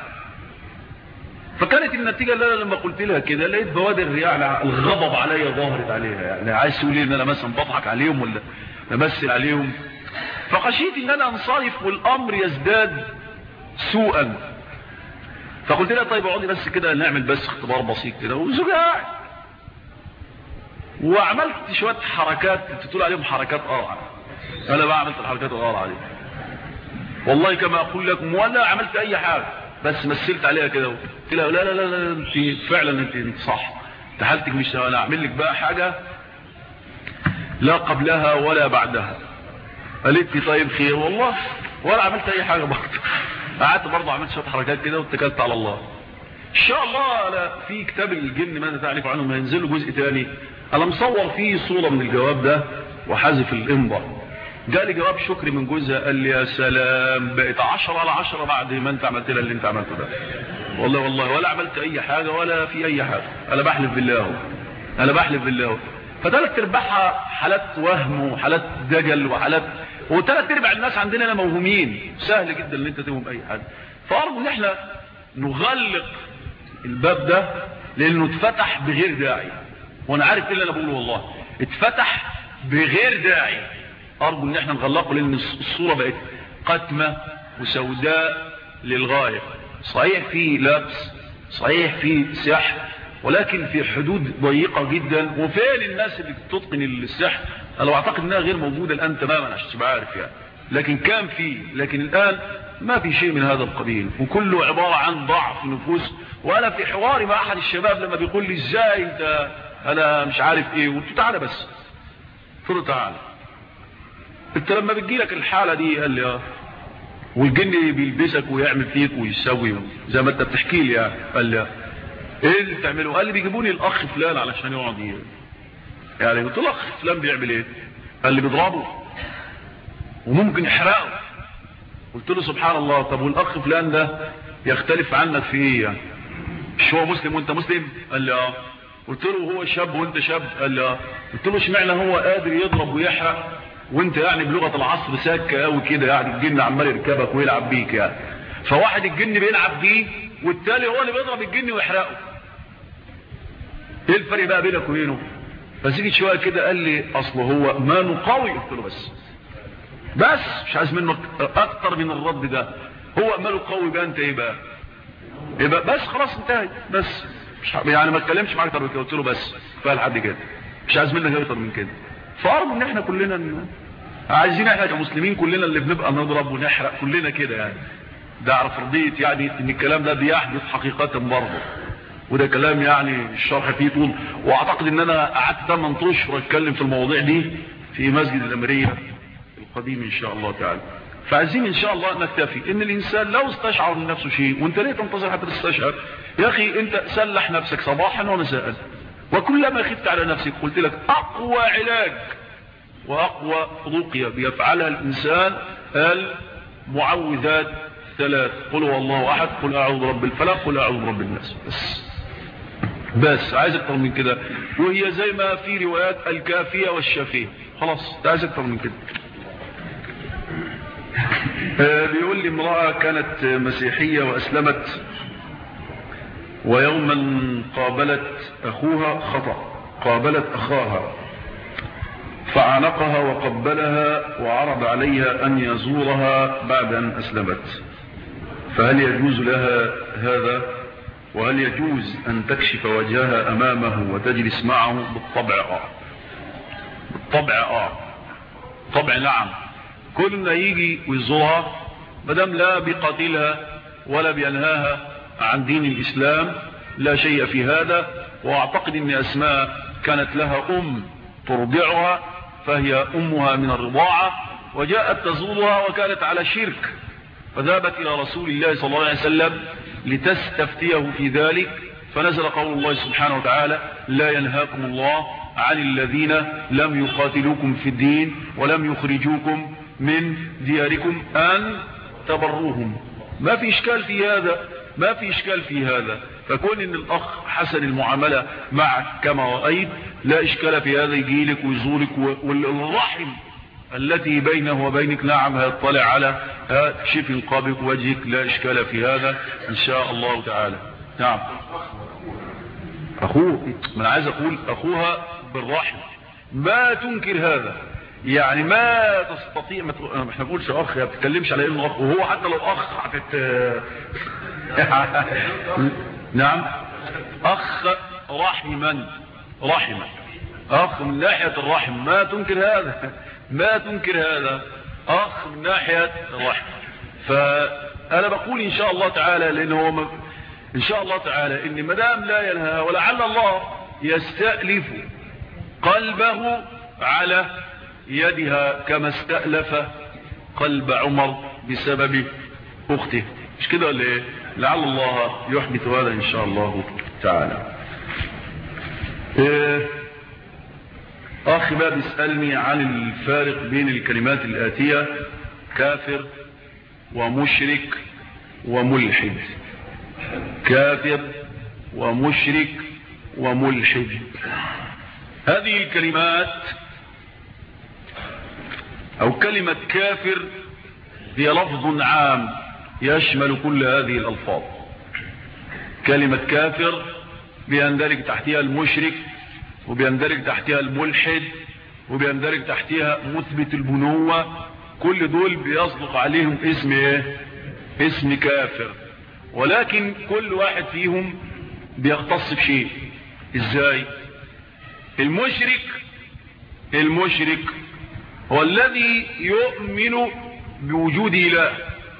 Speaker 1: فكانت النتيجة اللي انا لما قلت لها كده لقيت بوادر يعني الغضب عليا ظهرت عليها، يعني عايز تقول لي ان انا مثلا بضحك عليهم ولا بمثل عليهم. فخشيت ان انا انصرف والامر يزداد سوءا، فقلت لها طيب اقعدي بس كده نعمل بس اختبار بسيط كده، وزوجها قاعد وعملت شويه حركات تقول عليهم حركات قرعه. انا بقى عملت الحركات القرعه دي والله كما اقول لكم، ولا عملت اي حاجه، بس مثلت عليها كده قلت لها لا لا لا لا انت فعلا انت, انت صح، انت حالتك مش انا اعمل لك بقى حاجه لا قبلها ولا بعدها. قالت لي طيب خير والله، ولا عملت اي حاجه برضه. قعدت برضه عملت شويه حركات كده واتكلت على الله. ان شاء الله انا في كتاب الجن ماذا تعرف عنهم هينزل له جزء ثاني، انا مصور فيه صوره من الجواب ده وحذف الامضاء. جالي جواب شكري من جوزها قال لي يا سلام بقيت عشرة على عشرة بعد ما انت عملت لها اللي انت عملته ده. والله والله ولا عملت اي حاجه ولا في اي حاجه، انا بحلف بالله انا بحلف بالله. فثلاث ارباعها حالات وهم وحالات دجل وحالات، وثلاث ارباع الناس عندنا هنا موهومين، سهل جدا ان انت توهم اي حاجه. فارجو ان احنا نغلق الباب ده لانه اتفتح بغير داعي، وانا عارف ايه اللي انا بقوله والله، اتفتح بغير داعي. ارجو ان احنا نغلقه لان الصوره بقت قتمه وسوداء للغايه. صحيح في لبس، صحيح في سحر، ولكن في حدود ضيقه جدا. وفين الناس اللي بتتقن السحر؟ انا اعتقد انها غير موجوده الان تماما عشان تبقى عارف يعني، لكن كان في، لكن الان ما في شيء من هذا القبيل، وكله عباره عن ضعف نفوس. وانا في حواري مع احد الشباب لما بيقول لي ازاي انت انا مش عارف ايه، قلت تعالى بس، قلت له تعالى انت لما بتجيلك الحاله دي قال لي اه، والجن بيلبسك ويعمل فيك ويسوي زي ما انت بتحكي لي يعني، قال لي ايه اللي بتعمله؟ قال لي بيجيبوني الاخ فلان علشان يقعد يعني يعني قلت له الاخ فلان بيعمل ايه؟ قال لي بيضربه وممكن يحرقه. قلت له سبحان الله، طب والاخ فلان ده يختلف عنك في ايه يعني؟ مش هو مسلم وانت مسلم؟ قال لي اه. قلت له هو شاب وانت شاب؟ قال لي اه. قلت له اشمعنى هو قادر يضرب ويحرق وانت يعني بلغة العصر ساكة قوي كده، يعني الجن عمال يركبك ويلعب بيك يعني. فواحد الجن بيلعب بيه والتالي هو اللي بيضرب الجن ويحرقه. ايه الفرق بقى بينك وبينه؟ فسيجي شوية كده قال لي اصله هو ما قوي. قلت له بس بس مش عايز منه اكتر من الرد ده. هو ماله قوي بقى؟ انت ايه بقى؟ ايه بقى؟ بس خلاص انتهت. بس مش يعني ما اتكلمش معاك اكتر من كده. قلت له بس كفايه لحد كده، مش عايز منك اكتر من كده. فارجو ان احنا كلنا ن... عايزين احنا كمسلمين كلنا اللي بنبقى نضرب ونحرق كلنا كده يعني. ده اعرف رضيت يعني ان الكلام ده بيحدث حقيقه برضه، وده كلام يعني الشرح فيه طول. واعتقد ان انا قعدت ثمانية اشهر اتكلم في المواضيع دي في مسجد الاميريه القديم ان شاء الله تعالى. فعايزين ان شاء الله نكتفي ان الانسان لو استشعر من نفسه شيء، وانت ليه تنتظر حتى تستشعر؟ يا اخي انت سلح نفسك صباحا ومساء، وكلما خفت على نفسك قلت لك اقوى علاج واقوى رقية بيفعلها الانسان المعوذات ثلاث: قل هو الله احد، قل اعوذ برب الفلق، قل اعوذ برب الناس. بس بس عايز اكتر من كده. وهي زي ما في روايات الكافية والشافية. خلاص عايز اكتر من كده. بيقول لي امرأة كانت مسيحية واسلمت، ويوما قابلت اخوها خطأ، قابلت اخاها فعانقها وقبلها وعرض عليها ان يزورها بعد ان اسلمت، فهل يجوز لها هذا؟ وهل يجوز ان تكشف وجهها امامه وتجلس معه؟ بالطبع اه، بالطبع اه، طبع نعم. كلنا يجي ويزورها مدام لا بيقاتلها ولا بينهاها عن دين الاسلام، لا شيء في هذا. واعتقد ان اسماء كانت لها ام ترضعها، فهي امها من الرضاعة، وجاءت تزورها وكانت على شرك، فذهبت الى رسول الله صلى الله عليه وسلم لتستفتيه في ذلك، فنزل قول الله سبحانه وتعالى: لا ينهاكم الله عن الذين لم يقاتلوكم في الدين ولم يخرجوكم من دياركم ان تبروهم. ما في اشكال في هذا، ما في اشكال في هذا. فكون ان الاخ حسن المعاملة معك كما رأيت، لا اشكال في هذا، يجيلك ويزورك، والرحم التي بينه وبينك نعم هيطلع على شف انقابك وجهك، لا اشكال في هذا ان شاء الله تعالى. نعم اخوه، ما انا عايز اقول اخوها بالرحم، ما تنكر هذا يعني، ما تستطيع ما تقول. احنا بنقولش اخ، ما بتتكلمش على انه اخ، وهو حتى لو اخ هتت نعم اخ رحما، رحما اخ من ناحية الرحم، ما تنكر هذا، ما تنكر هذا، اخ من ناحية الرحم. فانا بقول ان شاء الله تعالى، لانه م... ان شاء الله تعالى ان مدام لا ينهى، ولعل الله يستألف قلبه على يدها كما استألف قلب عمر بسبب اخته، مش كده ولا ايه؟ لعل الله يحدث هذا ان شاء الله تعالى. إيه اخي بقى بيسألني عن الفارق بين الكلمات الآتية: كافر ومشرك وملحد. كافر ومشرك وملحد، هذه الكلمات او كلمة كافر هي لفظ عام يشمل كل هذه الالفاظ. كلمة كافر بيندرج تحتها المشرك، وبيندرج تحتها الملحد، وبيندرج تحتها مثبت البنوة. كل دول بيصدق عليهم اسم ايه؟ اسم كافر. ولكن كل واحد فيهم بيختص بشيء. ازاي؟ المشرك المشرك هو الذي يؤمن بوجود اله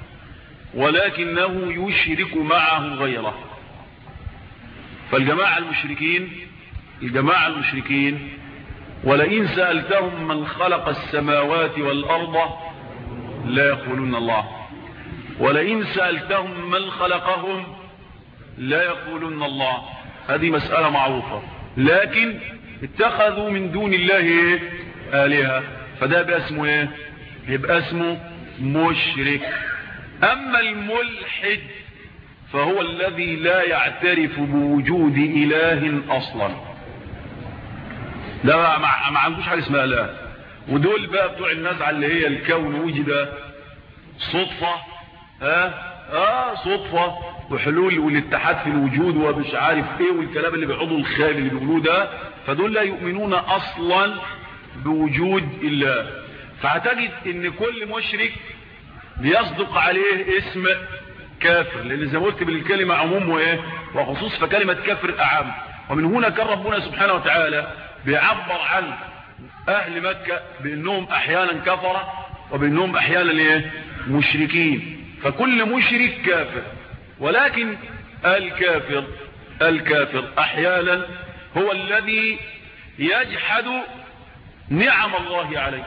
Speaker 1: ولكنه يشرك معه غيره. فالجماعة المشركين الجماعة المشركين ولئن سألتهم من خلق السماوات والأرض لا يقولون الله، ولئن سألتهم من خلقهم لا يقولون الله. هذه مسألة معروفة، لكن اتخذوا من دون الله آلهة، فده بقى اسمه ايه؟ يبقى اسمه مشرك. اما الملحد فهو الذي لا يعترف بوجود اله اصلا، لا ما عندوش حاجه اسمها اله، ودول بقى بتوع النزعة اللي هي الكون وجد صدفة، ها اه صدفة وحلول والاتحاد في الوجود ومش عارف ايه والكلام اللي بيعضوا الخيال اللي بيقولوه ده، فدول لا يؤمنون اصلا بوجود الله. فاعتقد ان كل مشرك بيصدق عليه اسم كافر، لان زي ما قلت بالكلمة عموم وايه وخصوص، فكلمة كافر اعم. ومن هنا كان ربنا سبحانه وتعالى بيعبر عن اهل مكة بانهم احيانا كفرة وبانهم احيانا ايه مشركين. فكل مشرك كافر، ولكن الكافر الكافر احيانا هو الذي يجحد نعم الله عليه.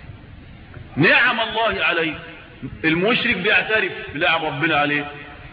Speaker 1: نعم الله عليه، المشرك بيعترف بنعم ربنا عليه.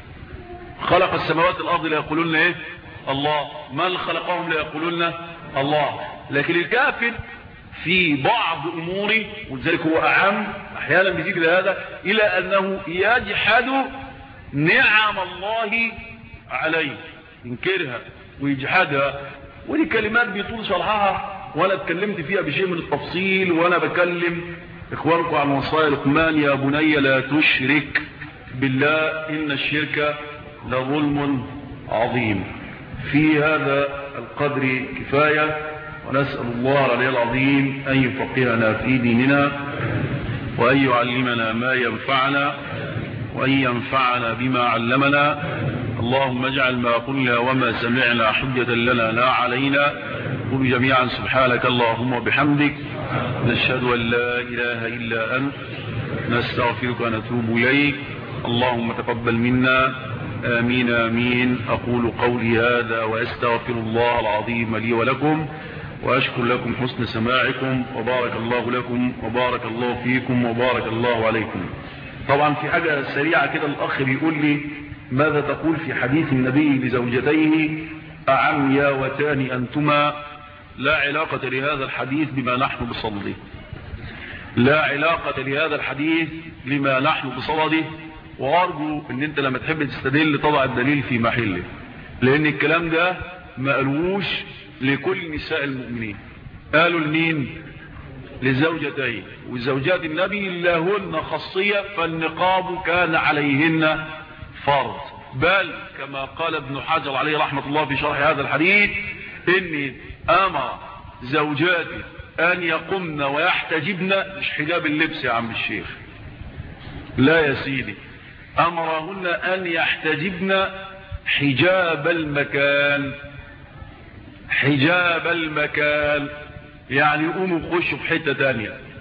Speaker 1: خلق السماوات والارض لا يقولون ايه الله، من خلقهم لا يقولون الله. لكن الكافر في بعض اموره، ولذلك هو اعم احيانا بيزيد لهذا الى انه يجحد نعم الله عليه، ينكرها ويجحدها. ودي كلمات بيطول شرحها وانا اتكلمت فيها بشيء من التفصيل، وانا بكلم اخوانكم عن وصايا لقمان: يا بني لا تشرك بالله ان الشرك لظلم عظيم. في هذا القدر كفاية، ونسأل الله العلي العظيم أن يفقهنا في ديننا، وأن يعلمنا ما ينفعنا، وأن ينفعنا بما علمنا. اللهم اجعل ما قلنا وما سمعنا حجة لنا لا علينا. قل جميعا سبحانك اللهم وبحمدك، نشهد أن لا إله إلا أنت، نستغفرك ونتوب إليك. اللهم تقبل منا، آمين آمين. أقول قولي هذا وأستغفر الله العظيم لي ولكم، وأشكر لكم حسن سماعكم، وبارك الله لكم وبارك الله فيكم وبارك الله عليكم. طبعا في حاجة سريعة كده، الأخ بيقول لي: ماذا تقول في حديث النبي لزوجتيه: أعمياوتان أنتما؟ لا علاقة لهذا الحديث بما نحن بصدده، لا علاقة لهذا الحديث لما نحن بصدده. وأرجو ان انت لما تحب تستدل تضع الدليل في محله، لان الكلام ده ما قالوش لكل نساء المؤمنين، قالوا لمين؟ لزوجتين، وزوجات النبي لهن خاصية، فالنقاب كان عليهن فرض. بل كما قال ابن حجر عليه رحمة الله في شرح هذا الحديث: اني امر زوجاتي ان يقمن ويحتجبن، مش حجاب اللبس يا عم الشيخ، لا يا سيدي، امرهن ان يحتجبن حجاب المكان. حجاب المكان يعني يقوموا يخشوا في حتة تانية.